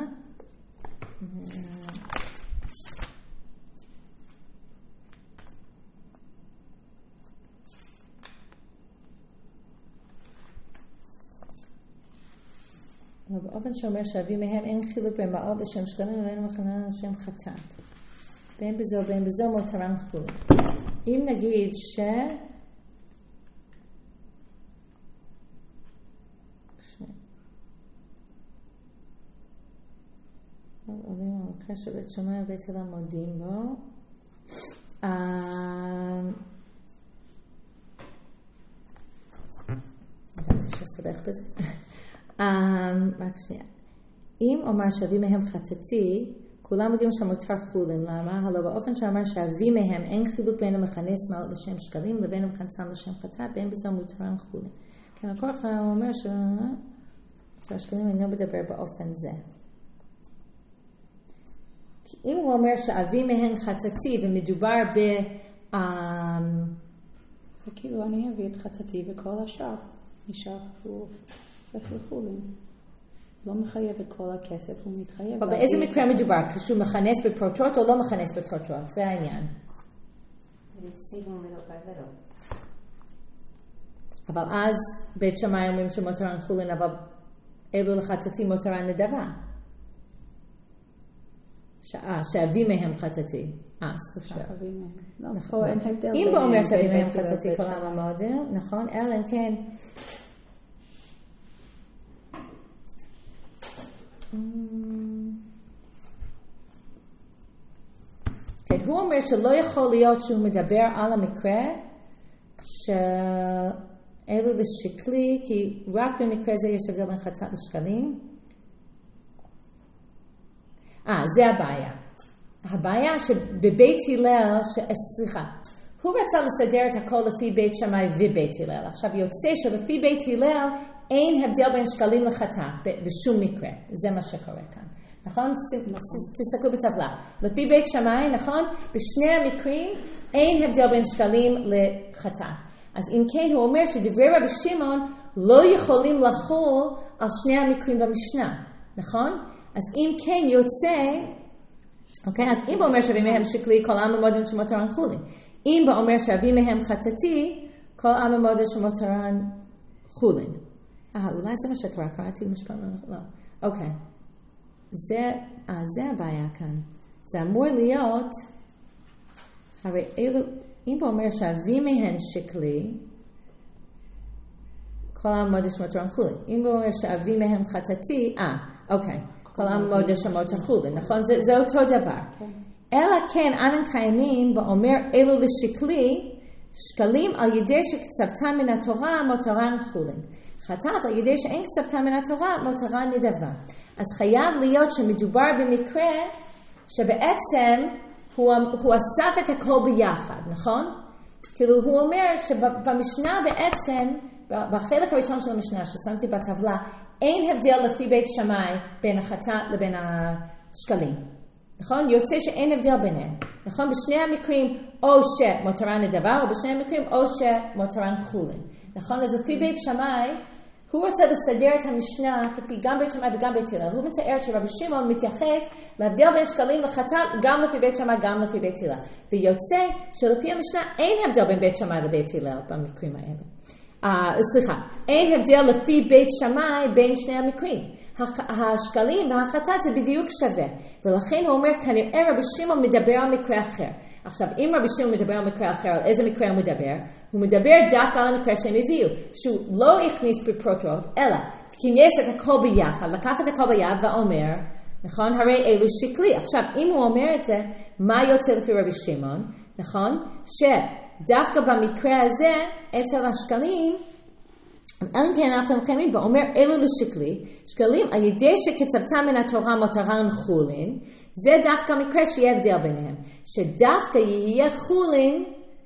באופן שאומר שאבי מהם אין חילוק בין מעות לשם שקלים ובין מכנה לשם חטאת. בין בזו בין בזו מותרן חולין. אם נגיד ש... עולים המקרה שבית שמאי ובית הלל מודים בו. הבנתי שסבך בזה. רק שנייה. אם אומר שאבי מהם חטאתי, כולם יודעים שהמותר חולין. למה? הלא באופן שאמר שאבי מהם אין חילוק בין המכנס מעלות לשם שקלים לבין המכנסם לשם חטאת, בין בזה מותרן חולין. כן, הכוח הוא אומר שהשקלים אינו מדבר באופן זה. אם הוא אומר שאבי מהן חטאתי ומדובר ב... זה כאילו אני אביא את חטאתי וכל השאר נשאר וחולין. לא מחייב את כל הכסף, הוא מתחייב. אבל באיזה מקרה מדובר? כשהוא מכנס בפרוטרוט או לא מכנס בפרוטרוט? זה העניין. אבל אז בית שמאי אומרים שמותרן חולין, אבל אלו לחטאתי מותרן נדבה. שאה, שאבי מהם חטאתי. אה, סליחה. שאבי מהם. לא, פה אין הבדל. אם הוא אומר שאבי מהם חטאתי כל העם המודל, נכון? אלא כן. כן, הוא אומר שלא יכול להיות שהוא מדבר על המקרה שאלו לשקלי, כי רק במקרה זה יש הבדל בין חטאת לשקלים. אה, זה הבעיה. הבעיה שבבית הלל, ש... סליחה, הוא רצה לסדר את הכל לפי בית שמאי ובית הלל. עכשיו יוצא שלפי בית הלל אין הבדל בין שקלים לחטאת בשום מקרה. זה מה שקורה כאן. נכון? תסתכלו בטבלה. לפי בית שמאי, נכון? בשני המקרים אין הבדל בין שקלים לחטאת. אז אם כן, הוא אומר שדברי רבי שמעון לא יכולים לחול על שני המקרים במשנה. נכון? אז אם כן יוצא, אוקיי? אז אם הוא אומר שאבי מהם שקלי, כל עם המודים שמותרן חולין. אם הוא אומר שאבי מהם חטאתי, כל עם המודים שמותרן חולין. אה, אולי זה מה שקרה, קראתי משפט, לא. אוקיי. זה, אה, זה הבעיה כאן. זה אמור להיות, הרי אלו, אם הוא אומר שאבי מהם שקלי, כל עם המודים שמותרן חולין. אם הוא אומר שאבי מהם חטאתי, אה, אוקיי. כל עמוד השמות החולין, נכון? זה, זה אותו דבר. כן. אלא כן, אנן קיימים, ואומר אלו לשקלי, שקלים על ידי שקצבתם מן התורה, מותרן חולין. חטאת על ידי שאין קצבתם מן התורה, מותרן נדבה. אז חייב להיות שמדובר במקרה שבעצם הוא, הוא אסף את הכל ביחד, נכון? כאילו הוא אומר שבמשנה בעצם, בחלק הראשון של המשנה ששמתי בטבלה, אין הבדל לפי בית שמאי בין החטאת לבין השקלים. נכון? יוצא שאין הבדל ביניהם. נכון? בשני המקרים או שמותרן נדבה, או בשני המקרים או שמותרן חולין. נכון? אז לפי בית שמאי, הוא רוצה לסדר את המשנה כפי גם בית שמאי וגם בית הלל. הוא מתאר שרבי שמעון מתייחס להבדל בין שקלים לחטאת גם לפי בית שמאי, גם לפי בית הלל. ויוצא שלפי המשנה אין הבדל בין בית שמאי לבית הלל במקרים האלה. Uh, סליחה, אין הבדל לפי בית שמאי בין שני המקרים. השקלים והחטאת זה בדיוק שווה. ולכן הוא אומר, כנראה רבי שמעון מדבר על מקרה אחר. עכשיו, אם רבי שמעון מדבר על מקרה אחר, על איזה מקרה הוא מדבר? הוא מדבר דווקא על המקרה שהם הביאו, שהוא לא הכניס בפרוטרוט, אלא כינס את הכל ביחד, לקח את הכל ביד ואומר, נכון? הרי אלו שקלי. עכשיו, אם הוא אומר את זה, מה יוצא לפי רבי שמעון? נכון? שדווקא במקרה הזה, אצל השקלים, אלא כן אנחנו מקיימים ואומר אלו לשקלי, שקלים על ידי שקצבתם מן התורה מותרן חולין, זה דווקא מקרה שיהיה הבדל ביניהם, שדווקא יהיה חולין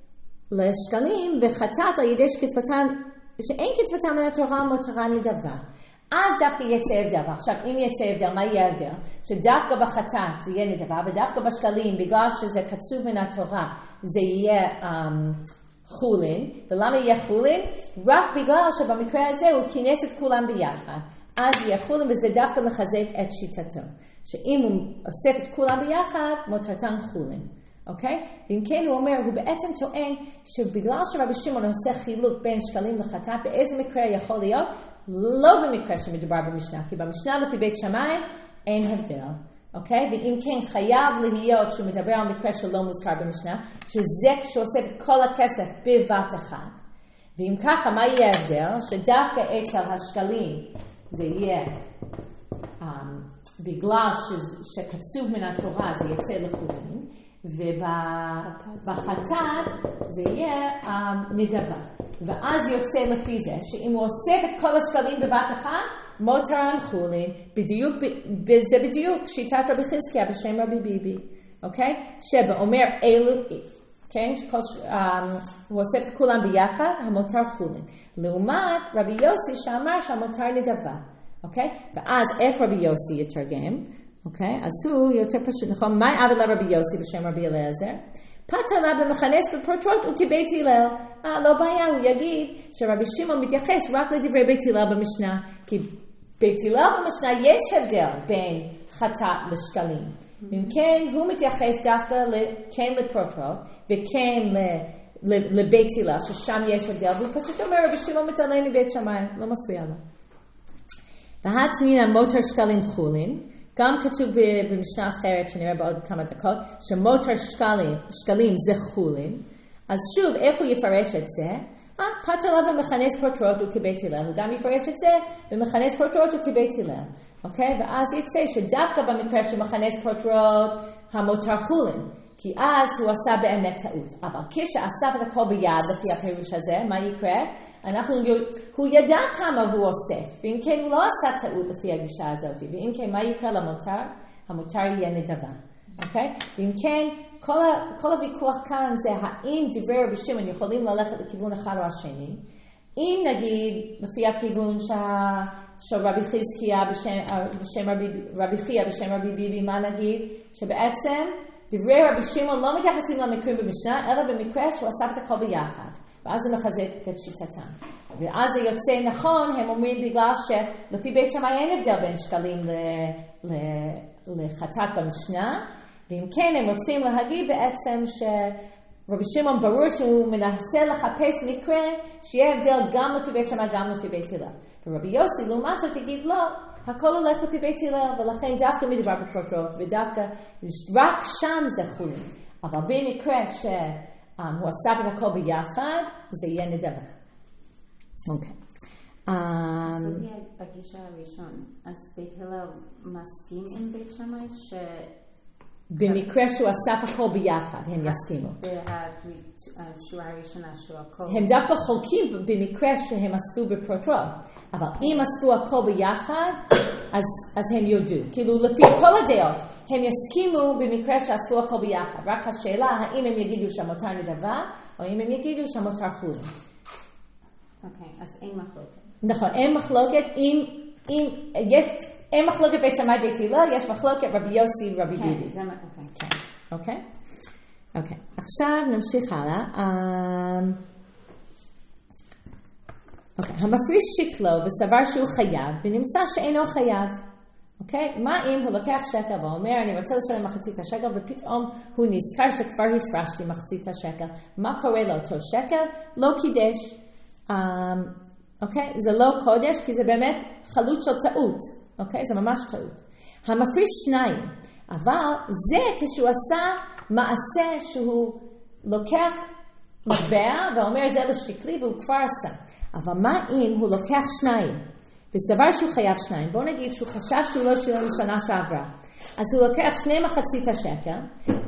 לשקלים וחטאת על ידי שקצבתם, שאין קצבתם מן התורה מותרן נדבה. אז דווקא יצא הבדל. עכשיו, אם יצא הבדל, מה יהיה הבדל? שדווקא בחטאת זה יהיה נדבה, ודווקא בשקלים, בגלל שזה קצוב מן התורה, זה יהיה um, חולין. ולמה יהיה חולין? רק בגלל שבמקרה הזה הוא כינס את כולם ביחד. אז יהיה חולין, וזה דווקא מחזק את שיטתו. שאם הוא אוסף את כולם ביחד, מותרתן חולין. אוקיי? ואם כן הוא אומר, הוא בעצם טוען שבגלל שרבי שמעון עושה חילוק בין שקלים לחטאת, באיזה מקרה יכול להיות? לא במקרה שמדובר במשנה, כי במשנה לפי בית שמאי אין הבדל. אוקיי? ואם כן חייב להיות שהוא מדבר על מקרה שלא מוזכר במשנה, שזה כשעושה את כל הכסף בבת אחת. ואם ככה, מה יהיה הבדל? שדווקא אצל השקלים זה יהיה, um, בגלל ש, שקצוב מן התורה זה יצא לחולין, ובחטאת זה יהיה um, נדבה. ואז יוצא לפי זה, שאם הוא אוסף את כל השקלים בבת אחת, מותרן חולין, בדיוק, זה בדיוק שיטת רבי חזקיה בשם רבי ביבי, אוקיי? שבאומר אלו, כן? שכל, um, הוא אוסף את כולם ביחד, המותר חולין. לעומת רבי יוסי שאמר שהמותר נדבה, אוקיי? ואז איך רבי יוסי יתרגם? אוקיי? אז הוא יותר פשוט, נכון? מה עבד לרבי יוסי בשם רבי אליעזר? פתר לה במכנס בפרוטרוט וכבית הלל. אה, לא בעיה, הוא יגיד שרבי שמעון מתייחס רק לדברי בית הלל במשנה, כי בית הלל במשנה יש הבדל בין חטאת לשקלים. אם כן, הוא מתייחס דווקא כן לפרוטרוט וכן לבית הלל, ששם יש הבדל, והוא פשוט אומר, רבי שמעון מתעלם מבית שמאי, לא מפריע לו. והתנין המותר שקלים חולין, גם כתוב במשנה אחרת שנראה בעוד כמה דקות, שמותר שקלים, שקלים זה חולין. אז שוב, איך הוא יפרש את זה? אה, פתר לה במכנס פרוטרוט וכבית הלל. הוא גם יפרש את זה במכנס פרוטרוט וכבית הלל. אוקיי? ואז יצא שדווקא במקרה של מכנס פרוטרוט, המותר חולין. כי אז הוא עשה באמת טעות. אבל כשאסף את הכל ביד לפי הפירוש הזה, מה יקרה? אנחנו, הוא ידע כמה הוא אוסף, ואם כן הוא לא עשה טעות לפי הגישה הזאת, ואם כן מה יקרה למותר? המותר יהיה נדבה, אוקיי? ואם כן, כל, ה, כל הוויכוח כאן זה האם דברי רבי שמעון יכולים ללכת לכיוון אחד או השני, אם נגיד לפי הכיוון שה, של רבי חזקיה בשם, בשם רבי, רבי חייא בשם רבי ביבי, מה נגיד? שבעצם דברי רבי שמעון לא מתייחסים למקרים במשנה, אלא במקרה שהוא אסף את הכל ביחד. ואז זה מחזק את שיטתם. ואז זה יוצא נכון, הם אומרים בגלל שלפי בית שמאי אין הבדל בין שקלים לחטאת במשנה, ואם כן הם רוצים להגיד בעצם שרבי שמעון ברור שהוא מנסה לחפש מקרה שיהיה הבדל גם לפי בית שמאי גם לפי בית הלל. ורבי יוסי לעומת זאת יגיד לא, הכל הולך לפי בית הלל, ולכן דווקא מדובר בפרוטרוט, ודווקא רק שם זה חולין. אבל במקרה ש... Um, הוא אסף את הכל ביחד, זה יהיה נדבה. אוקיי. Um, סליחה, הגישה הראשון, אז בית הלל מסכים עם בית שמאי ש... במקרה שהוא אסף הכל ביחד, הם יסכימו. בשורה הראשונה שהוא הכל... הם דווקא חולקים במקרה שהם אספו בפרוטרוט, אבל אם אספו הכל ביחד, אז, אז הם יודו. כאילו לפי כל הדעות, הם יסכימו במקרה שאספו הכל ביחד. רק השאלה, האם הם יגידו שהמותר נדבה, או אם הם יגידו שהמותר חולין. אוקיי, אז אין מחלוקת. נכון, אין מחלוקת אם, אם יש... אין מחלוקת בית שמאי בית הלל, יש מחלוקת רבי יוסי ורבי דודי. כן, זה מה, אוקיי. כן, אוקיי? אוקיי. עכשיו נמשיך הלאה. אוקיי. המפריש שקלו וסבר שהוא חייב, ונמצא שאינו חייב. אוקיי? מה אם הוא לוקח שקל ואומר, אני רוצה לשלם מחצית השקל, ופתאום הוא נזכר שכבר הפרשתי מחצית השקל. מה קורה לאותו שקל? לא קידש. אוקיי? זה לא קודש, כי זה באמת חלוט של טעות. אוקיי? זה ממש טעות. המפריש שניים, אבל זה כשהוא עשה מעשה שהוא לוקח מטבע ואומר זה לשקלי והוא כבר עשה. אבל מה אם הוא לוקח שניים וסבר שהוא חייב שניים? בוא נגיד שהוא חשב שהוא לא שילם לשנה שעברה. אז הוא לוקח שני מחצית השקל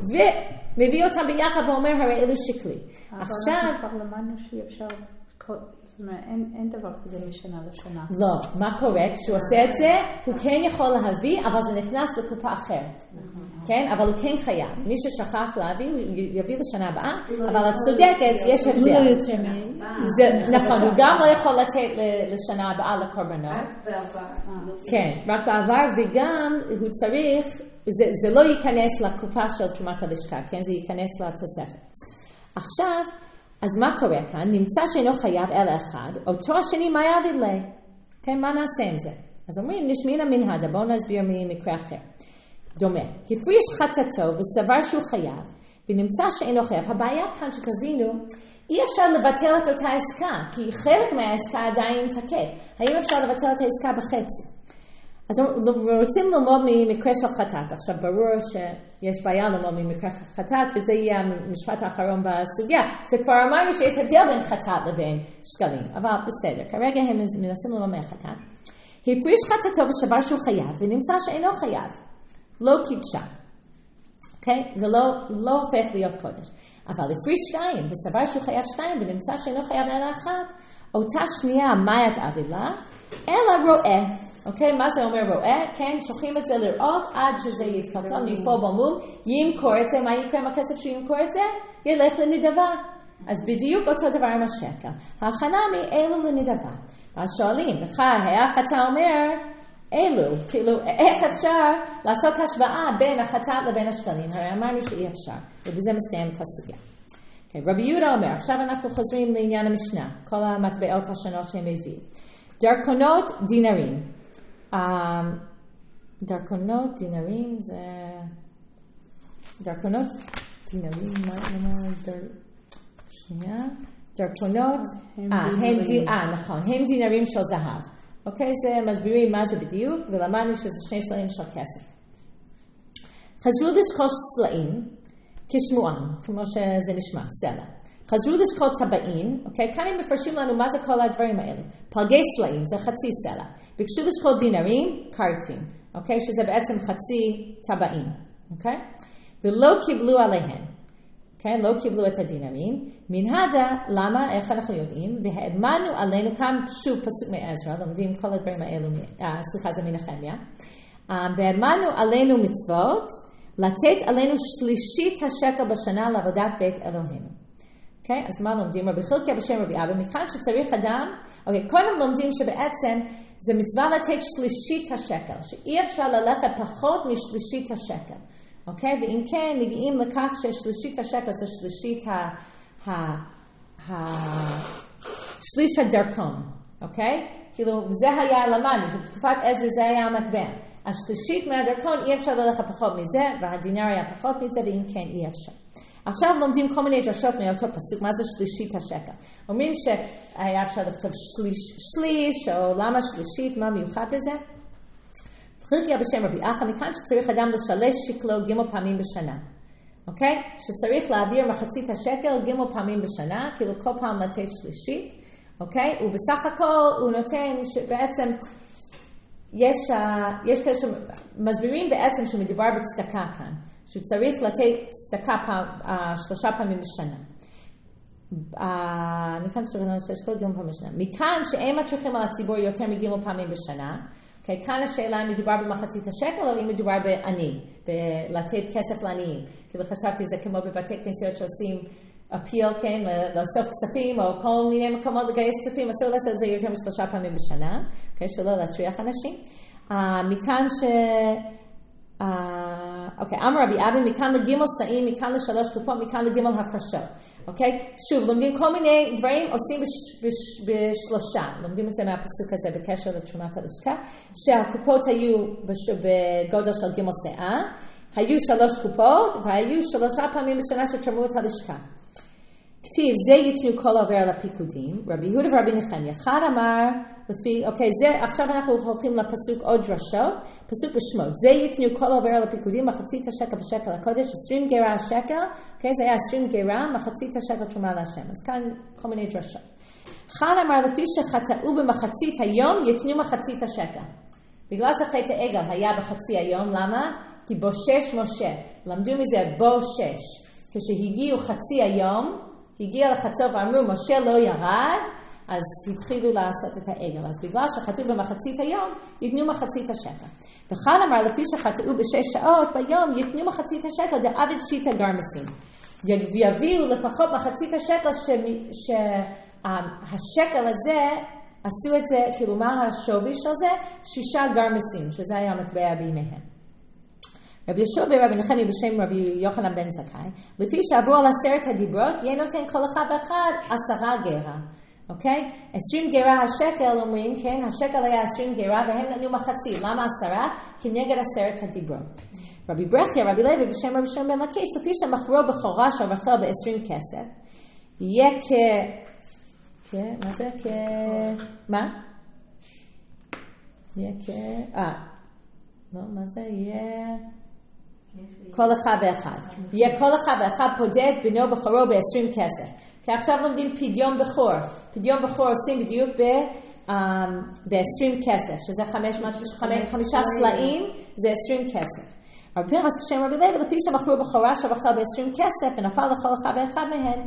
ומביא אותם ביחד ואומר הרי אלו שקלי. עכשיו... אבל כבר למדנו שאי אפשר... זאת אומרת, אין, אין דבר כזה משנה לשנה. לא, מה קורה? כשהוא עושה את זה, הוא כן יכול להביא, אבל זה נכנס לקופה אחרת. כן? אבל הוא כן חייב. מי ששכח להביא, הוא יביא לשנה הבאה, אבל את צודקת, יש הבדל. נכון, הוא גם לא יכול לתת לשנה הבאה לקורבנות. כן, רק בעבר, וגם הוא צריך, זה לא ייכנס לקופה של תרומת הלשכה, כן? זה ייכנס לתוספת. עכשיו, אז מה קורה כאן? נמצא שאינו חייב אלא אחד, אותו השני מה יעביד לי? כן, מה נעשה עם זה? אז אומרים, נשמינה מנהדה, בואו נסביר ממקרה אחר. דומה, הפריש חטאתו וסבר שהוא חייב, ונמצא שאינו חייב. הבעיה כאן שתבינו, אי אפשר לבטל את אותה עסקה, כי חלק מהעסקה עדיין תקף. האם אפשר לבטל את העסקה בחצי? אז רוצים ללמוד ממקרה של חטאת. עכשיו ברור שיש בעיה ללמוד ממקרה חטאת, וזה יהיה המשפט האחרון בסוגיה, שכבר אמרנו שיש הבדל בין חטאת לבין שקלים. אבל בסדר, כרגע הם מנסים ללמוד מהחטאת. הפריש חטאתו ושבר שהוא חייב, ונמצא שאינו חייב. לא קידשה. אוקיי? זה לא, לא הופך להיות קודש. אבל הפריש שתיים, וסבר שהוא חייב שתיים, ונמצא שאינו חייב אלא אחת, אותה שנייה, מה יתעביד לה? אלא רואה. אוקיי, מה זה אומר רואה? כן, שוכחים את זה לראות עד שזה יתקלקל, נפול במול, ימכור את זה, מה יקרה עם הכסף שימכור את זה? ילך לנדבה. אז בדיוק אותו דבר עם השקל. ההכנה מאלו לנדבה. אז שואלים, לך, איך אתה אומר, אלו, כאילו, איך אפשר לעשות השוואה בין החטאת לבין השקלים? הרי אמרנו שאי אפשר, ובזה מסתיים את הסוגיה. Okay, רבי יהודה אומר, עכשיו אנחנו חוזרים לעניין המשנה, כל המטבעות השונות שהם הביאו. דרכונות דינרים. Um, דרכונות דינרים זה... דרכונות דינרים, מה אומר? דר... שנייה. דרכונות... אה, הם דינרים. אה, נכון, הם דינרים של זהב. אוקיי, זה מסבירים מה זה בדיוק, ולמדנו שזה שני שלעים של כסף. חזרו לשקוש סלעים, כשמועם, כמו שזה נשמע, סלע. חזרו לשקול טבעים, אוקיי? כאן הם מפרשים לנו מה זה כל הדברים האלה. פלגי סלעים, זה חצי סלע. ביקשו לשקול דינרים, קרטים, אוקיי? שזה בעצם חצי טבעים, אוקיי? ולא קיבלו עליהם, אוקיי? לא קיבלו את הדינרים. מנהדה, למה? איך אנחנו יודעים? והאמנו עלינו, כאן שוב פסוק מעזרא, לומדים כל הדברים האלו, אה, סליחה, זה מנחמיה. והאמנו עלינו מצוות, לתת עלינו שלישית השקל בשנה לעבודת בית אלוהינו. אוקיי? Okay, אז מה לומדים? רבי חילקיה בשם רבי אבא, מכאן שצריך אדם, אוקיי, okay, קודם לומדים שבעצם זה מצווה לתת שלישית השקל, שאי אפשר ללכת פחות משלישית השקל, אוקיי? Okay? ואם כן, מגיעים לכך ששלישית השקל זה שלישית ה... ה... ה... שליש הדרכון, אוקיי? Okay? כאילו, זה היה למדנו, שבתקופת עזרא זה היה המטבע. השלישית מהדרכון אי אפשר ללכת פחות מזה, והדינר היה פחות מזה, ואם כן, אי אפשר. עכשיו לומדים כל מיני דרשות מאותו פסוק, מה זה שלישית השקל? אומרים שהיה אפשר לכתוב שליש, שליש, או למה שלישית, מה מיוחד בזה? חילקיה בשם רבי אחא, מכאן שצריך אדם לשלש שקלו גימל פעמים בשנה. אוקיי? שצריך להעביר מחצית השקל גימל פעמים בשנה, כאילו כל פעם לתת שלישית. אוקיי? ובסך הכל הוא נותן שבעצם יש, יש כאלה שמסבירים בעצם שמדובר בצדקה כאן, שהוא צריך לתת צדקה פעם, שלושה פעמים בשנה. מכאן שכל גימל פעם בשנה. מכאן שאין מצריכים על הציבור יותר מגימל פעמים בשנה, Okay, כאן השאלה אם מדובר במחצית השקל או אם מדובר בעני, לתת כסף לעניים. כאילו חשבתי זה כמו בבתי כנסיות שעושים אפיל, כן, לאסוף כספים או כל מיני מקומות לגייס כספים, אסור לעשות את זה יותר משלושה פעמים בשנה, okay, שלא להטריח אנשים. Uh, מכאן ש... Uh, אוקיי, אמר רבי אבי, מכאן לגימל סעים, מכאן לשלוש קופות, מכאן לגימל הפרשות. אוקיי? שוב, לומדים כל מיני דברים, עושים בש, בש, בשלושה. לומדים את זה מהפסוק הזה בקשר לתרומת הלשכה, שהקופות היו בש, בגודל של גימל סעה, היו שלוש קופות, והיו שלושה פעמים בשנה שתרמו את הלשכה. כתיב, זה יתנו כל עובר על הפיקודים, רבי יהודה ורבי נחמיה. אחד אמר, לפי, אוקיי, זה, עכשיו אנחנו הולכים לפסוק עוד דרשות, פסוק בשמות. זה יתנו כל עובר על הפיקודים, מחצית השקל בשקל הקודש, עשרים גרה השקל, אוקיי, זה היה עשרים גרה, מחצית השקל תרומה להשם. אז כאן כל מיני דרשות. אחד אמר, לפי שחטאו במחצית היום, יתנו מחצית השקל. בגלל שחטא העגל היה בחצי היום, למה? כי בושש משה. למדו מזה בושש. כשהגיעו חצי היום, הגיע לחצות ואמרו, משה לא ירד, אז התחילו לעשות את העגל. אז בגלל שחטאו במחצית היום, ייתנו מחצית השקל. וכאן אמר, לפי שחטאו בשש שעות ביום, ייתנו מחצית השקל, דעבד שיטה גרמסים. יביאו לפחות מחצית השקל, שהשקל הזה, עשו את זה, כאילו מה השווי של זה? שישה גרמסים, שזה היה מטבע בימיהם. רבי יהושע ורבי נחמיה בשם רבי יוחנן בן זכאי, לפי שעברו על עשרת הדיברות, יהיה נותן כל אחד ואחד עשרה גרה. אוקיי? עשרים גרה השקל אומרים, כן, השקל היה עשרים גרה והם נתנו מחצית. למה עשרה? כי נגד עשרת הדיברות. רבי ברכיה, רבי לוי בשם רבי שמעון בן לקיש, לפי שמכרו בכורה של רחל ב-עשרים כסף, יהיה כ... כן, מה זה? כ... מה? יהיה כ... אה, לא, מה זה? יהיה... כל אחד ואחד. יהיה כל אחד ואחד פודד בנו בכורו ב-עשרים כסף. כי עכשיו לומדים פדיון בכור. פדיון בכור עושים בדיוק ב-עשרים כסף, שזה חמישה סלעים, זה עשרים כסף. רבי פנחס בשם רבי לוי, לפי שמכרו בכורה של רחל ב-עשרים כסף, ונפל לכל אחד ואחד מהם,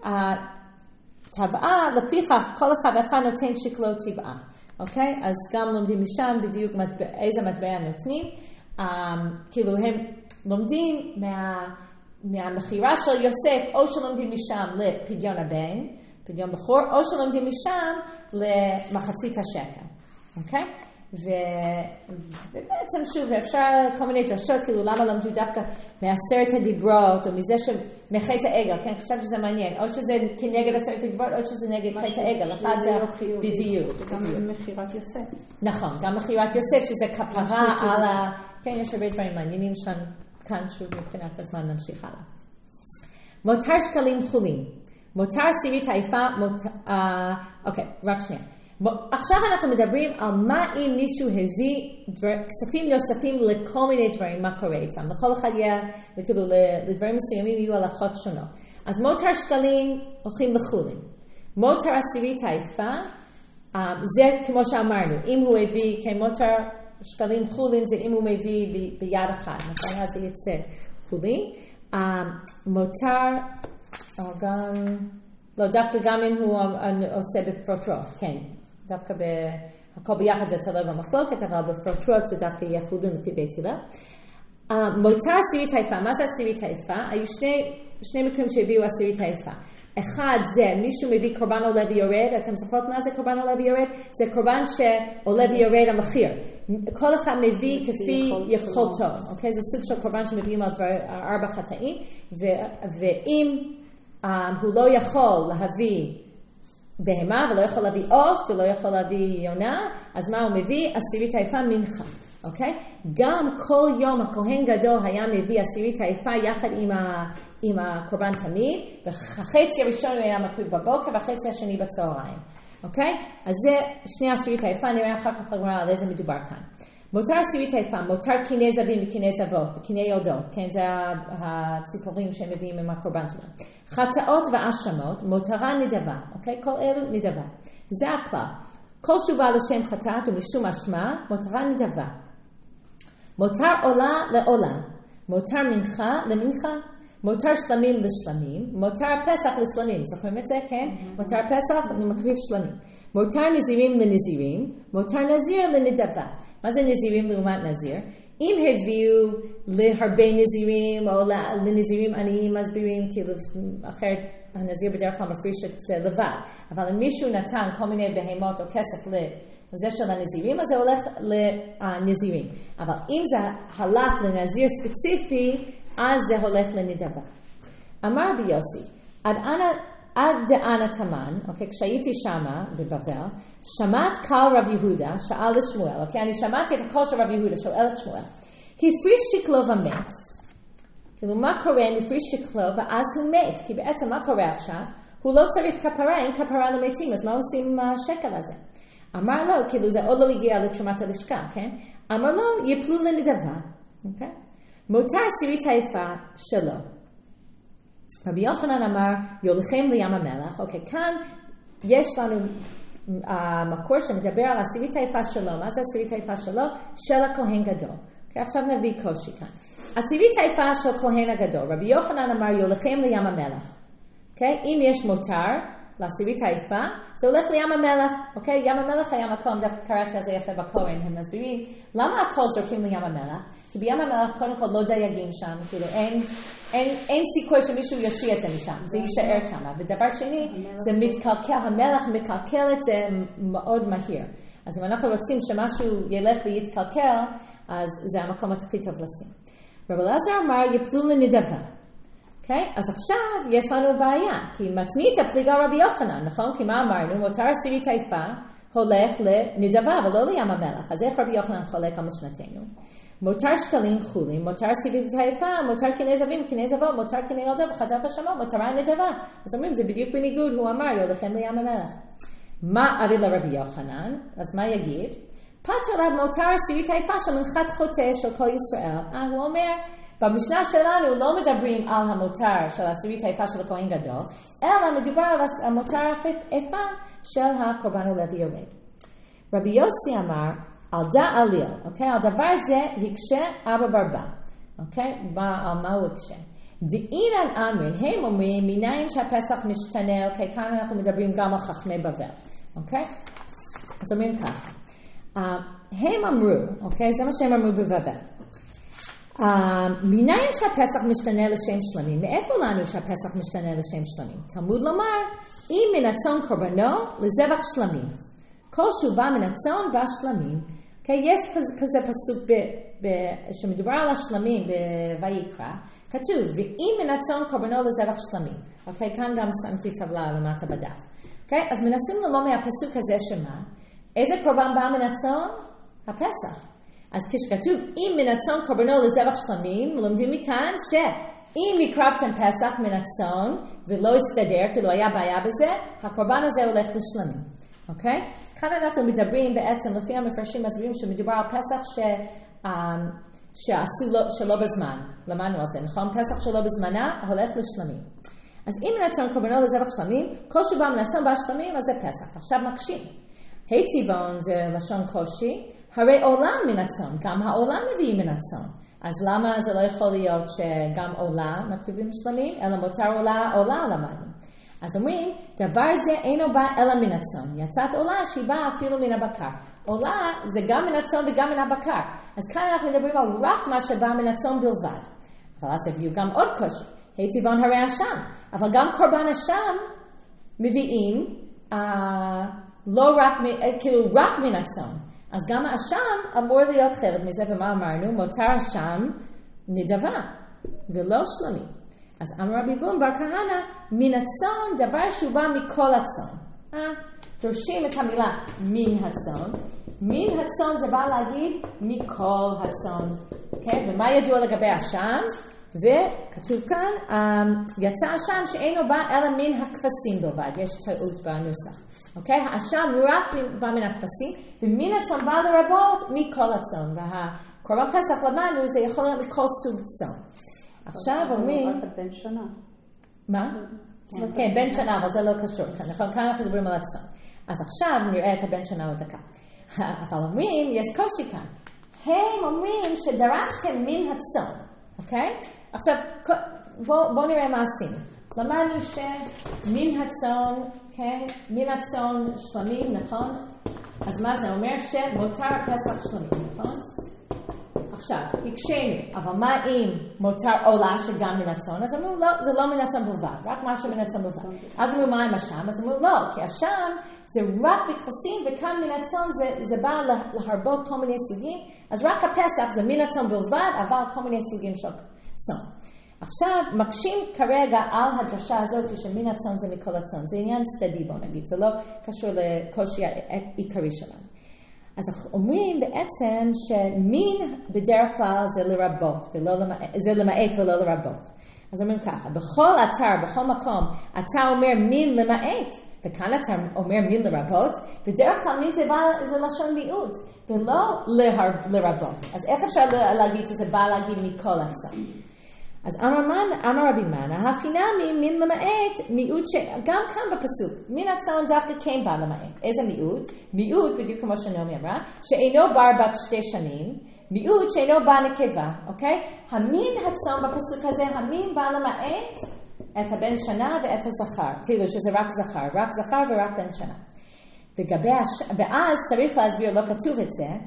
טבעה, לפיכך כל אחד ואחד נותן שקלו טבעה. אוקיי? אז גם לומדים משם בדיוק איזה מטבע נותנים. כאילו הם לומדים מה... מהמחירה של יוסף, או שלומדים משם לפדיון הבן, פדיון בחור, או שלומדים משם למחצית השקל. אוקיי? ו... ובעצם שוב, אפשר כל מיני דרשות, כאילו למה למדו דווקא מעשרת הדיברות, או מזה שמחטא העגל, כן? חשבתי שזה מעניין, או שזה כנגד עשרת הדיברות, או שזה נגד חטא העגל, אחד זה בדיוק. גם מחירת יוסף. נכון, גם מחירת יוסף, שזה כפרה על ה... כן, יש הרבה דברים מעניינים שם. כאן שוב מבחינת הזמן נמשיך הלאה. מותר שקלים חולים. מותר סירית העיפה, מותר... אה, אוקיי, רק שנייה. עכשיו אנחנו מדברים על מה אם מישהו הביא דבר, כספים נוספים לכל מיני דברים, מה קורה איתם. לכל אחד יהיה, כאילו, לדברים מסוימים יהיו הלכות שונות. אז מותר שקלים הולכים לחולים. מותר סירית העיפה, אה, זה כמו שאמרנו, אם הוא הביא, כן, מותר... שקלים חולין זה אם הוא מביא ב- ביד אחד, נכון? אז זה יצא חולין. Um, מותר, או גם, לא, דווקא גם אם הוא עושה בפרוטרוט, כן, דווקא ב... הכל ביחד זה תלוי במחלוקת, אבל בפרוטרוט זה דווקא יהיה חולין לפי בית הלל. Um, מותר סירית העיפה, מה זה סירית העיפה? היו שני, שני מקרים שהביאו הסירית העיפה. אחד זה מישהו מביא קורבן עולה ויורד, אתם זוכרות מה זה קורבן עולה ויורד? זה קורבן שעולה ויורד המחיר. כל אחד מביא כפי יכולתו, אוקיי? זה סוג של קורבן שמביאים על ארבע חטאים, ואם הוא לא יכול להביא בהמה, ולא יכול להביא עוף, ולא יכול להביא יונה, אז מה הוא מביא? עשירית העיפה מנחה. אוקיי? גם כל יום הכהן גדול היה מביא עשירית העיפה יחד עם, ה, עם הקורבן תמיד, והחצי הראשון היה מקריב בבוקר, והחצי השני בצהריים. אוקיי? אז זה שני עשירית העיפה, נראה אחר כך על איזה מדובר כאן. מותר עשירית היפה, מותר קיני זבים וקיני זבות וקיני יולדות, כן, זה הציפורים שהם מביאים עם הקורבן שלהם. חטאות ואשמות, מותרה נדבה, אוקיי? כל אלו נדבה. זה הכלל. כל שובה לשם חטאת ומשום אשמה, מותרה נדבה. מותר עולה לעולה, מותר מנחה למנחה, מותר שלמים לשלמים, מותר פסח לשלמים, זוכרים את זה, כן? מותר פסח למקריב שלמים. מותר נזירים לנזירים, מותר נזיר לנדבה. מה זה נזירים לעומת נזיר? אם הביאו להרבה נזירים או לנזירים עניים מסבירים, כאילו אחרת הנזיר בדרך כלל מפריש את זה לבד. אבל אם מישהו נתן כל מיני בהמות או כסף לזה של הנזירים, אז זה הולך לנזירים. אבל אם זה הלך לנזיר ספציפי, אז זה הולך לנדבה. אמר ביוסי, עד אנה עד דאנה תמן, אוקיי, כשהייתי שמה בבבל, שמעת קל רב יהודה, שאל לשמואל, אוקיי, אני שמעתי את הקול של רב יהודה, שואל את שמואל, הפריש שקלו ומת, כאילו מה קורה אם הפריש שקלו ואז הוא מת, כי בעצם מה קורה עכשיו? הוא לא צריך כפרה, אין כפרה למתים, אז מה עושים עם השקל הזה? אמר לו, כאילו זה עוד לא הגיע לתרומת הלשכה, כן? אמר לו, יפלו לנדבה, אוקיי? מותר עשירית היפה שלו. רבי יוחנן אמר, יולכם לים המלח. אוקיי, כאן יש לנו המקור שמדבר על עשירית היפה שלו. מה זה עשירית היפה שלו? של הכהן גדול. אוקיי, עכשיו נביא קושי כאן. עשירית היפה של כהן הגדול. רבי יוחנן אמר, יולכם לים המלח. אוקיי, אם יש מותר לעשירית היפה, זה הולך לים המלח. אוקיי, ים המלח היה מקום, דווקא קראתי על זה יפה בקורן, הם מסבירים, למה הכל זורקים לים המלח? כי בים המלח קודם כל לא דייגים שם, כאילו אין, אין, אין סיכוי שמישהו יוציא את זה משם, זה יישאר שם. ודבר שני, זה מתקלקל, המלח מקלקל את זה מאוד מהיר. אז אם אנחנו רוצים שמשהו ילך ויתקלקל, אז זה המקום הכי טוב לשים. רב אלעזר אמר, יפלו לנדבה. Okay? אז עכשיו יש לנו בעיה, כי מתנית הפליגה רבי יוחנן, נכון? כי מה אמרנו? מותר עשירית היפה הולך לנדבה, ולא לים המלח. אז איך רבי יוחנן חולק על משנתנו? מותר שקלים חולים, מותר עשירית היפה, מותר קני זבים, קני זבות, מותר קני יולדות, וחטאת ושמות, מותרה נדבה. אז אומרים, זה בדיוק בניגוד, הוא אמר, יולכם לים המלח. מה אבי לרבי יוחנן? אז מה יגיד? פתר עליו מותר עשירית היפה של מנחת חוטא של כל ישראל. אה, הוא אומר, במשנה שלנו לא מדברים על המותר של העשירית היפה של הכהן גדול, אלא מדובר על המותר היפה של הקורבן הלוי יורד. רבי יוסי אמר, על דה עליל, אוקיי? על דבר זה הקשה אבא ברבא, אוקיי? על מה הוא הקשה? דאינן אמרין, הם אומרים, מניין שהפסח משתנה, אוקיי? כאן אנחנו מדברים גם על חכמי בבל, אוקיי? אז אומרים ככה, הם אמרו, אוקיי? זה מה שהם אמרו בבבל. Uh, מניין שהפסח משתנה לשם שלמים? מאיפה לנו שהפסח משתנה לשם שלמים? תלמוד לומר, אם מן הצאן קורבנו לזבח שלמים. כל שהוא בא מן הצאן בא שלמים. Okay, יש כזה פסוק ב, ב, שמדובר על השלמים בויקרא, כתוב, ואם מן הצאן קורבנו לזבח שלמים. Okay, כאן גם שמתי טבלה למטה בדף. Okay, אז מנסים ללמוד מהפסוק הזה שמה? איזה קורבן בא מן הצאן? הפסח. אז כשכתוב, אם מן הצאן קורבנו לזבח שלמים, לומדים מכאן שאם הקרבתם פסח מן הצאן ולא הסתדר, כאילו היה בעיה בזה, הקורבן הזה הולך לשלמים. אוקיי? כאן אנחנו מדברים בעצם, לפי המפרשים מסבירים שמדובר על פסח ש, um, שעשו לא, שלא בזמן. למדנו על זה, נכון? פסח שלא בזמנה הולך לשלמים. אז אם מן הצאן קורבנו לזבח שלמים, כל שבא מן הצאן בא שלמים, אז זה פסח. עכשיו מקשים. היי טבעון זה לשון קושי, הרי עולם מן הצאן, גם העולם מביא מן הצאן. אז למה זה לא יכול להיות שגם עולה מקריבים שלמים, אלא מותר עולה, עולה למדנו. אז אומרים, דבר זה אינו בא אלא מן הצאן. יצאת עולה שהיא באה אפילו מן הבקר. עולה זה גם מן הצאן וגם מן הבקר. אז כאן אנחנו מדברים על רק מה שבא מן הצאן בלבד. אבל אז הביאו גם עוד קושי. היי טבעון הרי אשם. אבל גם קורבן אשם מביאים, אה, לא רק, כאילו רק מן הצאן. אז גם האשם אמור להיות חלק מזה, ומה אמרנו? מותר אשם נדבה, ולא שלמים. אז אמר רבי בום בר כהנא, מן הצאן דבר שהוא בא מכל הצאן. אה? דורשים את המילה מן הצאן. מן הצאן זה בא להגיד מכל הצאן. Okay? ומה ידוע לגבי אשם? וכתוב כאן, יצא אשם שאינו בא אלא מן הכבשים בלבד. יש טעות בנוסח. אוקיי? האשם רק בא מן הכבשים, ומן הצאן בא לרבות מכל הצאן. והקורבן פסח למדנו, זה יכול להיות מכל סוג צאן. עכשיו אומרים... רק בן שנה. מה? כן, בן שנה, אבל זה לא קשור. כאן אנחנו מדברים על הצאן. אז עכשיו נראה את הבן שנה עוד דקה. אבל אומרים, יש קושי כאן. הם אומרים שדרשתם מן הצאן, אוקיי? עכשיו, בואו בוא נראה מה עשינו. למדנו שמן הצאן, כן? מן הצאן שלמים, נכון? אז מה זה אומר? שמותר פסח שלמים, נכון? עכשיו, הקשינו, אבל מה אם מותר עולה שגם מן הצאן? אז אמרו, לא, זה לא מן הצאן בלבד, רק משהו מן הצאן בלבד. אז אמרו, מה עם השם? אז אמרו, לא, כי השם זה רק בכבשים, וכאן מן הצאן זה, זה בא להרבות כל מיני סוגים, אז רק הפסח זה מן הצאן בלבד, אבל כל מיני סוגים של צאן. עכשיו, מקשים כרגע על הדרשה הזאת שמן הצאן זה מכל הצאן. זה עניין צדדי, בוא נגיד, זה לא קשור לקושי העיקרי שלנו. אז אנחנו אומרים בעצם שמין בדרך כלל זה לרבות, ולא למעט, זה למעט ולא לרבות. אז אומרים ככה, בכל אתר, בכל מקום, אתה אומר מין למעט, וכאן אתה אומר מין לרבות, בדרך כלל מין זה, בא, זה לשון מיעוט, ולא להר, לרבות. אז איך אפשר להגיד שזה בא להגיד מכל הצאן? אז אמר רבי מנה, הפינמי מין למעט, מיעוט שגם כאן בפסוק, מן הצאן דווקא כן בא למעט. איזה מיעוט? מיעוט, בדיוק כמו שנעמי אמרה, שאינו בר בת שתי שנים, מיעוט שאינו בא נקבה, אוקיי? המין הצאן בפסוק הזה, המין בא למעט את הבן שנה ואת הזכר, כאילו שזה רק זכר, רק זכר ורק בן שנה. וגבי הש... ואז צריך להסביר, לא כתוב את זה,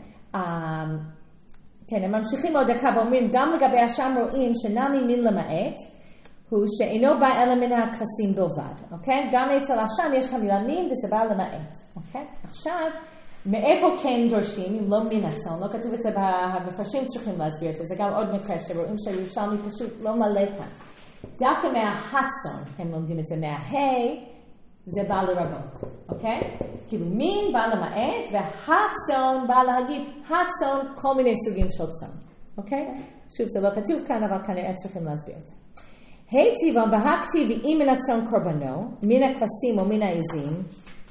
כן, הם ממשיכים עוד דקה ואומרים, גם לגבי השם רואים שנמי מין למעט, הוא שאינו בא אלא מן הכבשים בלבד, אוקיי? גם אצל השם יש לך מילה מין וזה בא למעט, אוקיי? עכשיו, מאיפה כן דורשים, אם לא מן הצאן, לא כתוב את זה, המפרשים צריכים להסביר את זה, זה גם עוד מקרה שרואים שירושלמי פשוט לא מלא כאן. דווקא מהצאן, הם לומדים את זה מההי, זה בא לרבות, אוקיי? כאילו מין בא למעט, והצאן בא להגיד, הצאן כל מיני סוגים של צאן, אוקיי? שוב, זה לא כתוב כאן, אבל כנראה צריכים להסביר את זה. היטיבון בהכתיב ואם מן הצאן קורבנו, מן הכבשים או מן העזים,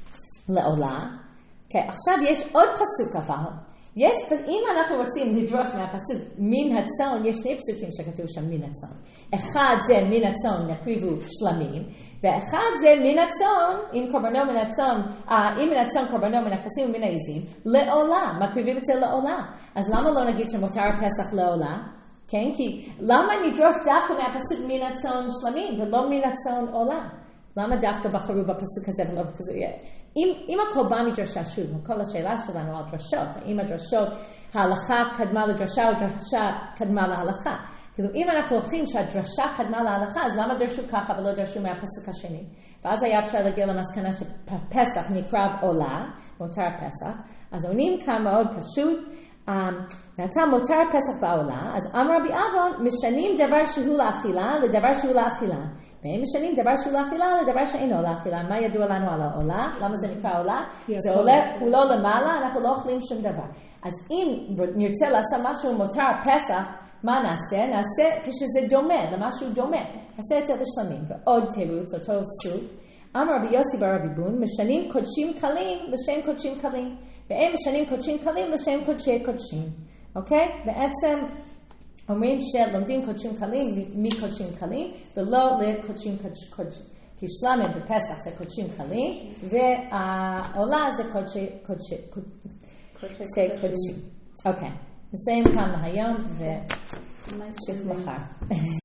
לעולה. אוקיי, עכשיו יש עוד פסוק אבל. יש, אם אנחנו רוצים לדרוש מהפסוק מן הצאן, יש שני פסוקים שכתוב שם מן הצאן. אחד זה מן הצאן יקריבו שלמים, ואחד זה מן הצאן, אם קורבנו מן הצאן, אם מן הצאן קורבנו מן הכבשים ומן העזים, לעולה, מקריבים את זה לעולה. אז למה לא נגיד שמותר פסח לעולה? כן, כי למה נדרוש דווקא מהפסוק מן הצאן שלמים ולא מן הצאן עולה? למה דווקא בחרו בפסוק הזה ולא בפסוק? אם, אם הכל בא מדרשה, שוב, כל השאלה שלנו על דרשות, האם הדרשות, ההלכה קדמה לדרשה או דרשה קדמה להלכה? כאילו, אם אנחנו הולכים שהדרשה קדמה להלכה, אז למה דרשו ככה ולא דרשו מהפסוק השני? ואז היה אפשר להגיע למסקנה שפסח נקרא עולה, מותר פסח, אז עונים כאן מאוד פשוט, ואתה מותר פסח בעולה, אז אמר רבי אבון, משנים דבר שהוא לאכילה לדבר שהוא לאכילה. והם משנים דבר שהוא לאכילה לדבר שאינו לאכילה. מה ידוע לנו על העולה? למה זה נקרא עולה? זה עולה כולו למעלה, אנחנו לא אוכלים שום דבר. אז אם נרצה לעשות משהו מותר פסח, מה נעשה? נעשה כשזה דומה, למשהו דומה. נעשה את זה לשלמים. ועוד תירוץ, אותו סוג. אמר רבי יוסי ברבי בון, משנים קודשים קלים לשם קודשים קלים. והם משנים קודשים קלים לשם קודשי קודשים. אוקיי? בעצם אומרים שלומדים קודשים קלים מקודשים קלים, ולא לקודשים קודשים. כי שלמים בפסח זה קודשים קלים, והעולה זה קודשי קודשים. אוקיי. נסיים כאן להיום, ושוב מחר.